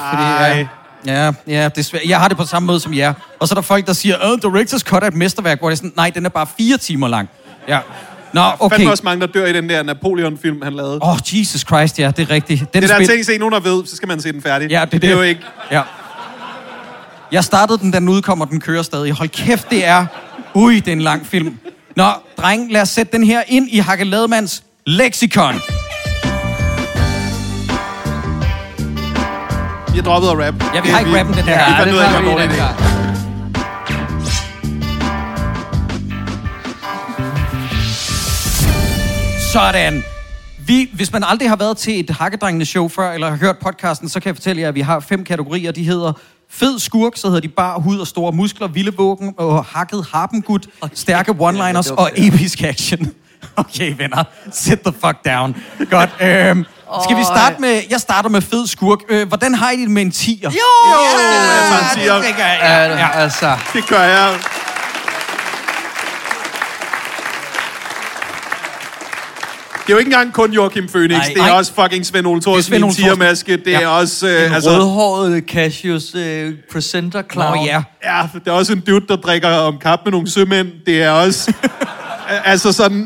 Ja, desværre. Jeg har det på samme måde som jer. Og så er der folk, der siger, Director's Cut er et mesterværk, hvor det er sådan, nej, den er bare 4 timer lang. Ja. Nå, okay. Fandme også mange, der dør i den der Napoleon-film, han lavede. Jesus Christ, ja, det er rigtigt. Den det der ting, se nogen der ved, så skal man se den færdig. Ja, det er jo ikke... Ja. Jeg startede den, da den udkommer, den kører stadig. Hold kæft, det er... det er en lang film. Nå, dreng, lad os sætte den her ind i Hakkelademands leksikon. Vi har droppet at rap. Ja, vi har ikke rappen den her. Ja, det er en dårlig idé. Sådan. Hvis man aldrig har været til et Hakkedrengene show før, eller har hørt podcasten, så kan jeg fortælle jer, at vi har 5 kategorier. De hedder fed skurk, så hedder de bar hud og store muskler, vilde våben og hakket harpengud, stærke one-liners og episk action. Okay, venner. Sit the fuck down. Godt. Skal vi starte med... Jeg starter med fed skurk. Hvordan har I det med en 10'er? Jo, jeg tager en 10'er. Altså. Det gør jeg. Det er jo ikke engang kun Joachim Phoenix. Nej, det er også fucking Svend Ole Thorsen i en 10'er-maske. Det er også... en rødhåret Cassius presenter clown. Ja, det er også en dude, der drikker om kap med nogle sømænd. Det er også... altså sådan,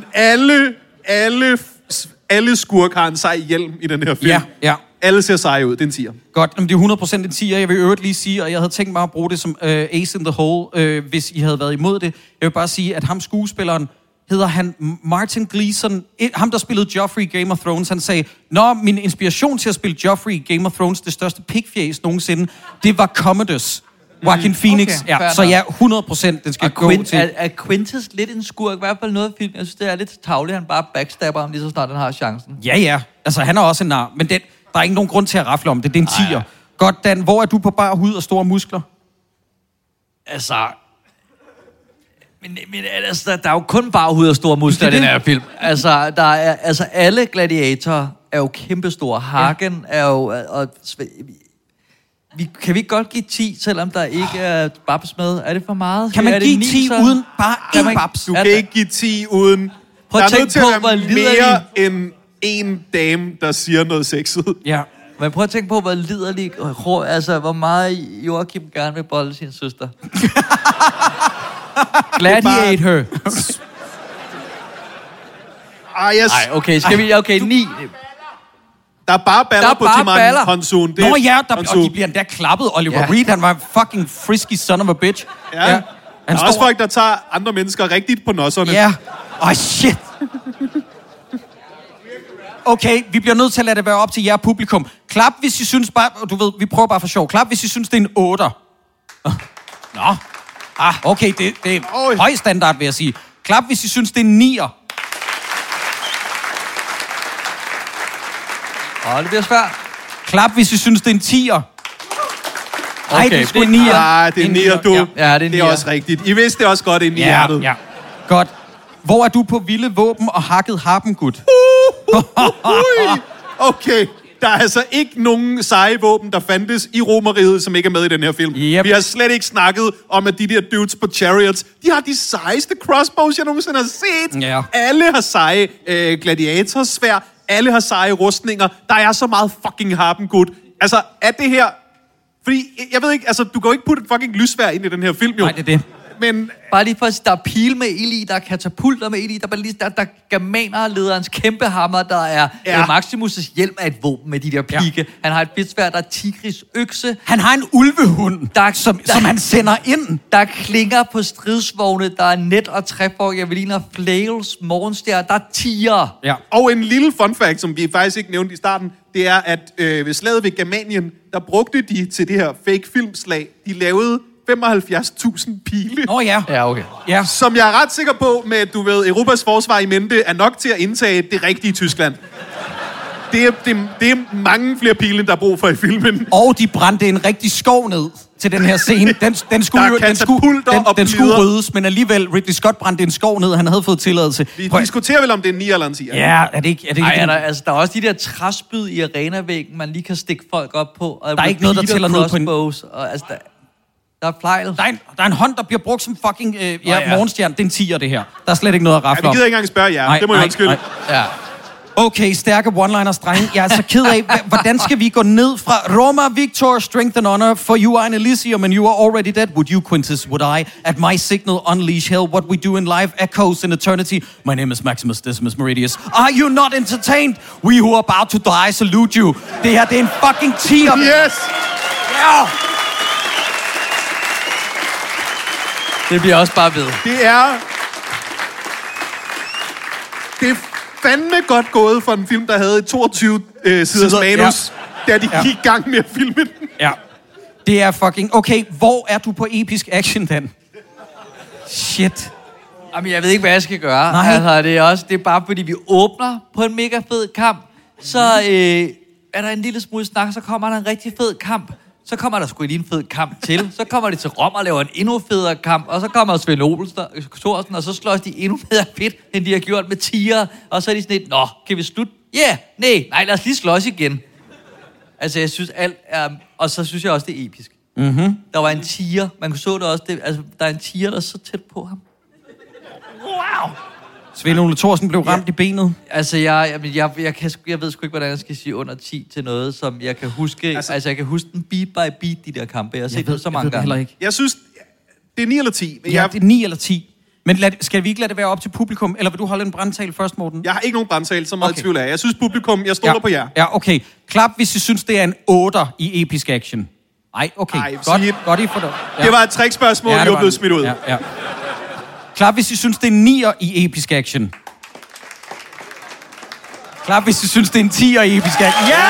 alle skurk har en sej hjelm i den her film. Ja. Alle ser seje ud, det er en 10'er. Godt, men det er 100% en 10'er. Jeg vil øvrigt lige sige, og jeg havde tænkt mig at bruge det som ace in the hole, hvis I havde været imod det. Jeg vil bare sige, at ham skuespilleren, hedder han Martin Gleeson, ham der spillede Joffrey i Game of Thrones, han sagde, min inspiration til at spille Joffrey i Game of Thrones, det største pigfjæs nogensinde, det var Commodus. Joaquin Phoenix. Okay, så 100% den skal gå til. Er Quintus lidt en skurk? I hvert fald noget film. Jeg synes, det er lidt tavligt, han bare backstabber ham lige så snart den har chancen. Ja. Altså, han er også en nar. Men der er ikke nogen grund til at rafle om det. Det er en 10'er. Godt, Dan. Hvor er du på bar hud og store muskler? Altså... Men altså, der er jo kun bare hud og store muskler i den her film. Altså, der er, alle gladiatorer er jo kæmpestore. Hagen er jo... Kan vi godt give 10, selvom der ikke er babs med? Er det for meget? Kan man give 10 uden bare en babs? Du kan ikke give 10 uden... Prøv at tænke på, hvor mere end en dame, der siger noget sexet. Ja. Men prøv at tænke på, hvor liderlig... Altså, hvor meget Joachim gerne vil bolde sin søster. Gladiate her. Yes. Okay, skal vi... Okay, 9... Der er bare baller på Timon Honsun. Nå ja, og de bliver endda klappet. Oliver Reed, han var en fucking frisky son of a bitch. Ja. Der er også folk, der tager andre mennesker rigtigt på nosserne. Ja. Shit. Okay, vi bliver nødt til at lade det være op til jer publikum. Klap, hvis I synes bare... Du ved, vi prøver bare for sjov. Klap, hvis I synes, det er en 8'er. Nå. Okay, det er høj standard, vil jeg sige. Klap, hvis I synes, det er en 9'er. Det bliver svært. Klap, hvis I synes, det er en 10'er. Okay, det er sgu en 9'er. Det er en 9'er, du. Ja, det er også rigtigt. I vidste det også godt, det er en 9'er. Ja. Godt. Hvor er du på vilde våben og hakket harpengud? Okay. Der er altså ikke nogen seje våben, der fandtes i Romeriet, som ikke er med i den her film. Yep. Vi har slet ikke snakket om, at de der dudes på chariots, de har de sejeste crossbows, jeg nogensinde har set. Ja. Alle har seje gladiatorsværd. Alle har seje rustninger. Der er så meget fucking harpengud. Altså, er det her... Fordi, jeg ved ikke, altså, du kan jo ikke putte et fucking lysvær ind i den her film, jo. Nej, det er det. Men... Bare lige for at der er pile med ild i, der er katapulter med ild i, der er germanerlederens kæmpe hammer, der er Maximus' hjelm af et våben med de der pigge. Ja. Han har et bitsværd, der er tigris økse. Han har en ulvehund, som han sender ind. Der klinger på stridsvogne, der er net og træfork, javeliner, flails, morgenstjer, der er tiger. Ja. Og en lille fun fact, som vi faktisk ikke nævnte i starten, det er, at ved slaget ved Germanien, der brugte de til det her fake filmslag, de lavede 75.000 pile. Ja, okay. Ja. Som jeg er ret sikker på, med, du ved, Europas forsvar i mente, er nok til at indtage det rigtige Tyskland. Det er mange flere pile, der er brug for i filmen. Og de brændte en rigtig skov ned til den her scene. Den skulle ryddes, men alligevel Ridley Scott brændte en skov ned, han havde fået tilladelse. Vi diskuterer vel, om det er en 9 eller en 10. Ja, er det ikke? Der er også de der træspyd i arenavæggen, man lige kan stikke folk op på. Og der er ikke noget, der tæller ned på en... Og, altså, der er fejl. Der er en hånd, der bliver brugt som fucking morgenstjerne. Det er en 10'er, det her. Der er slet ikke noget at rafle om. Vi gider ikke engang spørge jer. Det må jeg undskylde. Ja. Okay, stærke one-liners, drenge. Jeg er så ked af, hvordan skal vi gå ned fra Roma, Victor, strength and honor, for you are in Elysium and you are already dead. Would you, Quintus, would I, at my signal unleash hell, what we do in life echoes in eternity. My name is Maximus Decimus Meridius. Are you not entertained? We who are about to die salute you. Det her, det er en fucking 10'er. Yes! Ja! Det bliver også bare ved. Det er fandme godt gået for en film, der havde 22 siders manus, da de gik i gang med at filme den. Ja. Det er fucking... Okay, hvor er du på episk action, Dan? Shit. Jamen, jeg ved ikke, hvad jeg skal gøre. Nej. Altså, det er bare, fordi vi åbner på en mega fed kamp, så er der en lille smule snak, så kommer der en rigtig fed kamp. Så kommer der sgu lige en fed kamp til. Så kommer de til Rom og laver en endnu federe kamp. Og så kommer Svend Thorsen, og så slås de endnu mere fedt, end de har gjort med tiger. Og så er de sådan lidt, nå, kan vi slutte? Nej, lad os lige slås igen. Altså, jeg synes alt er... Og så synes jeg også, det er episk. Mm-hmm. Der var en tiger. Man kunne så det også. Der er en tiger, der er så tæt på ham. Wow! Svend Ole Thorsen blev ramt i benet. Altså, jeg ved sgu ikke, hvordan jeg skal sige under 10 til noget, som jeg kan huske. Altså, jeg kan huske den beat by beat, de der kampe. Jeg har set det så mange gange. Ikke. Jeg synes, det er 9 eller 10. Ja, det er 9 eller 10. Men skal vi ikke lade det være op til publikum? Eller vil du holde en brandtale først, Morten? Jeg har ikke nogen brandtale, så meget tvivl af. Jeg synes, publikum, jeg stoler på jer. Ja, okay. Klap, hvis I synes, det er en 8'er i episk action. Nej, okay. Godt, I får det. Ja. Det var et trickspørgsmål, I var blevet smidt ud. Ja. Klap, hvis I synes, det er en 9'er i episk action. Klap, hvis I synes, det er en 10'er i episk action. Ja!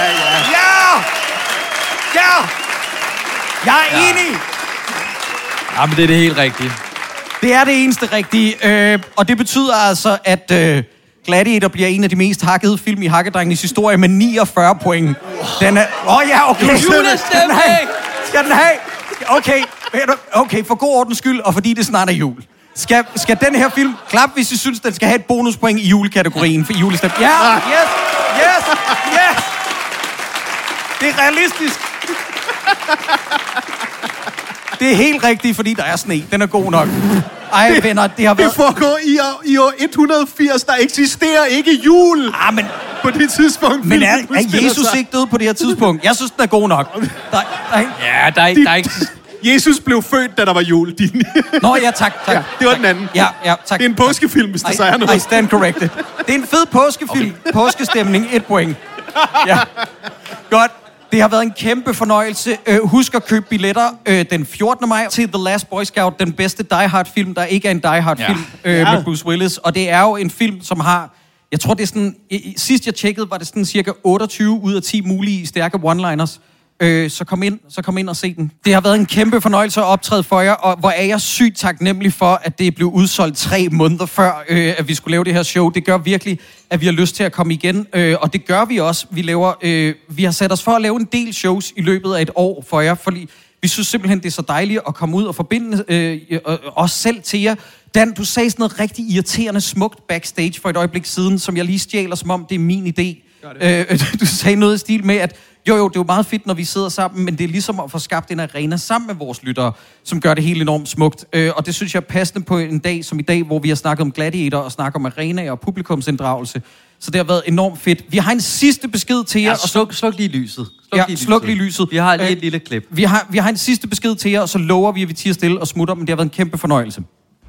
Jeg er enig! Ja, men det er det helt rigtige. Det er det eneste rigtige. Og det betyder altså, at Gladiator bliver en af de mest hakkede film i Hakkedrengens historie med 49 point. Den er... okay. Skal den have? Okay, for god ordens skyld, og fordi det snart er jul. Skal den her film... Klap, hvis I synes, den skal have et bonuspoint i julekategorien for julestemning. Ja, yes! Det er realistisk. Det er helt rigtigt, fordi der er sne. Den er god nok. Ej, venner, det har været... Det foregår i år 180, der eksisterer ikke jul. Men på det tidspunkt... Men er Jesus ikke død på det her tidspunkt? Jeg synes, den er god nok. Der er ikke... Jesus blev født, da der var jul. Nå, ja, tak. Ja, det var den anden. Ja, tak. Det er en påskefilm, hvis der så er noget. I stand corrected. Det er en fed påskefilm. Okay. Påskestemning, 1 point. Ja. Godt. Det har været en kæmpe fornøjelse. Husk at købe billetter den 14. maj til The Last Boy Scout, den bedste Die Hard-film, der ikke er en Die Hard-film med Bruce Willis. Og det er jo en film, som har... Jeg tror, det er sådan... Sidst jeg tjekkede, var det sådan cirka 28 ud af 10 mulige stærke one-liners. Så kom ind og se den. Det har været en kæmpe fornøjelse at optræde for jer, og hvor er jeg sygt taknemmelig for, at det blev udsolgt 3 måneder før, at vi skulle lave det her show. Det gør virkelig, at vi har lyst til at komme igen, og det gør vi også. Vi har sat os for at lave en del shows i løbet af et år for jer, fordi vi synes simpelthen, det er så dejligt at komme ud og forbinde os selv til jer. Dan, du sagde sådan noget rigtig irriterende smukt backstage for et øjeblik siden, som jeg lige stjæler, som om det er min idé. Du sagde noget i stil med, at jo, det er jo meget fedt, når vi sidder sammen, men det er ligesom at få skabt en arena sammen med vores lyttere, som gør det helt enormt smukt. Og det synes jeg er passende på en dag som i dag, hvor vi har snakket om Gladiator og snakket om arenaer og publikumsinddragelse. Så det har været enormt fedt. Vi har en sidste besked til jer. Ja, sluk lige lyset. Sluk lige lyset. Vi har lige et lille klip. Vi har en sidste besked til jer, og så lover vi, at vi tiger stille og smutter, men det har været en kæmpe fornøjelse.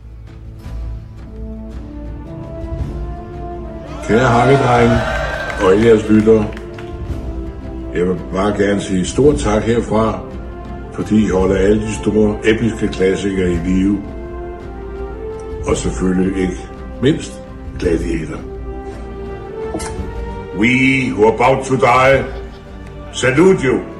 Kære Hakkedrenge og alle jeres lyttere, jeg vil bare gerne sige stort tak herfra, fordi I holder alle de store episke klassikere i live. Og selvfølgelig ikke mindst Gladiator. We who are about to die, salute you.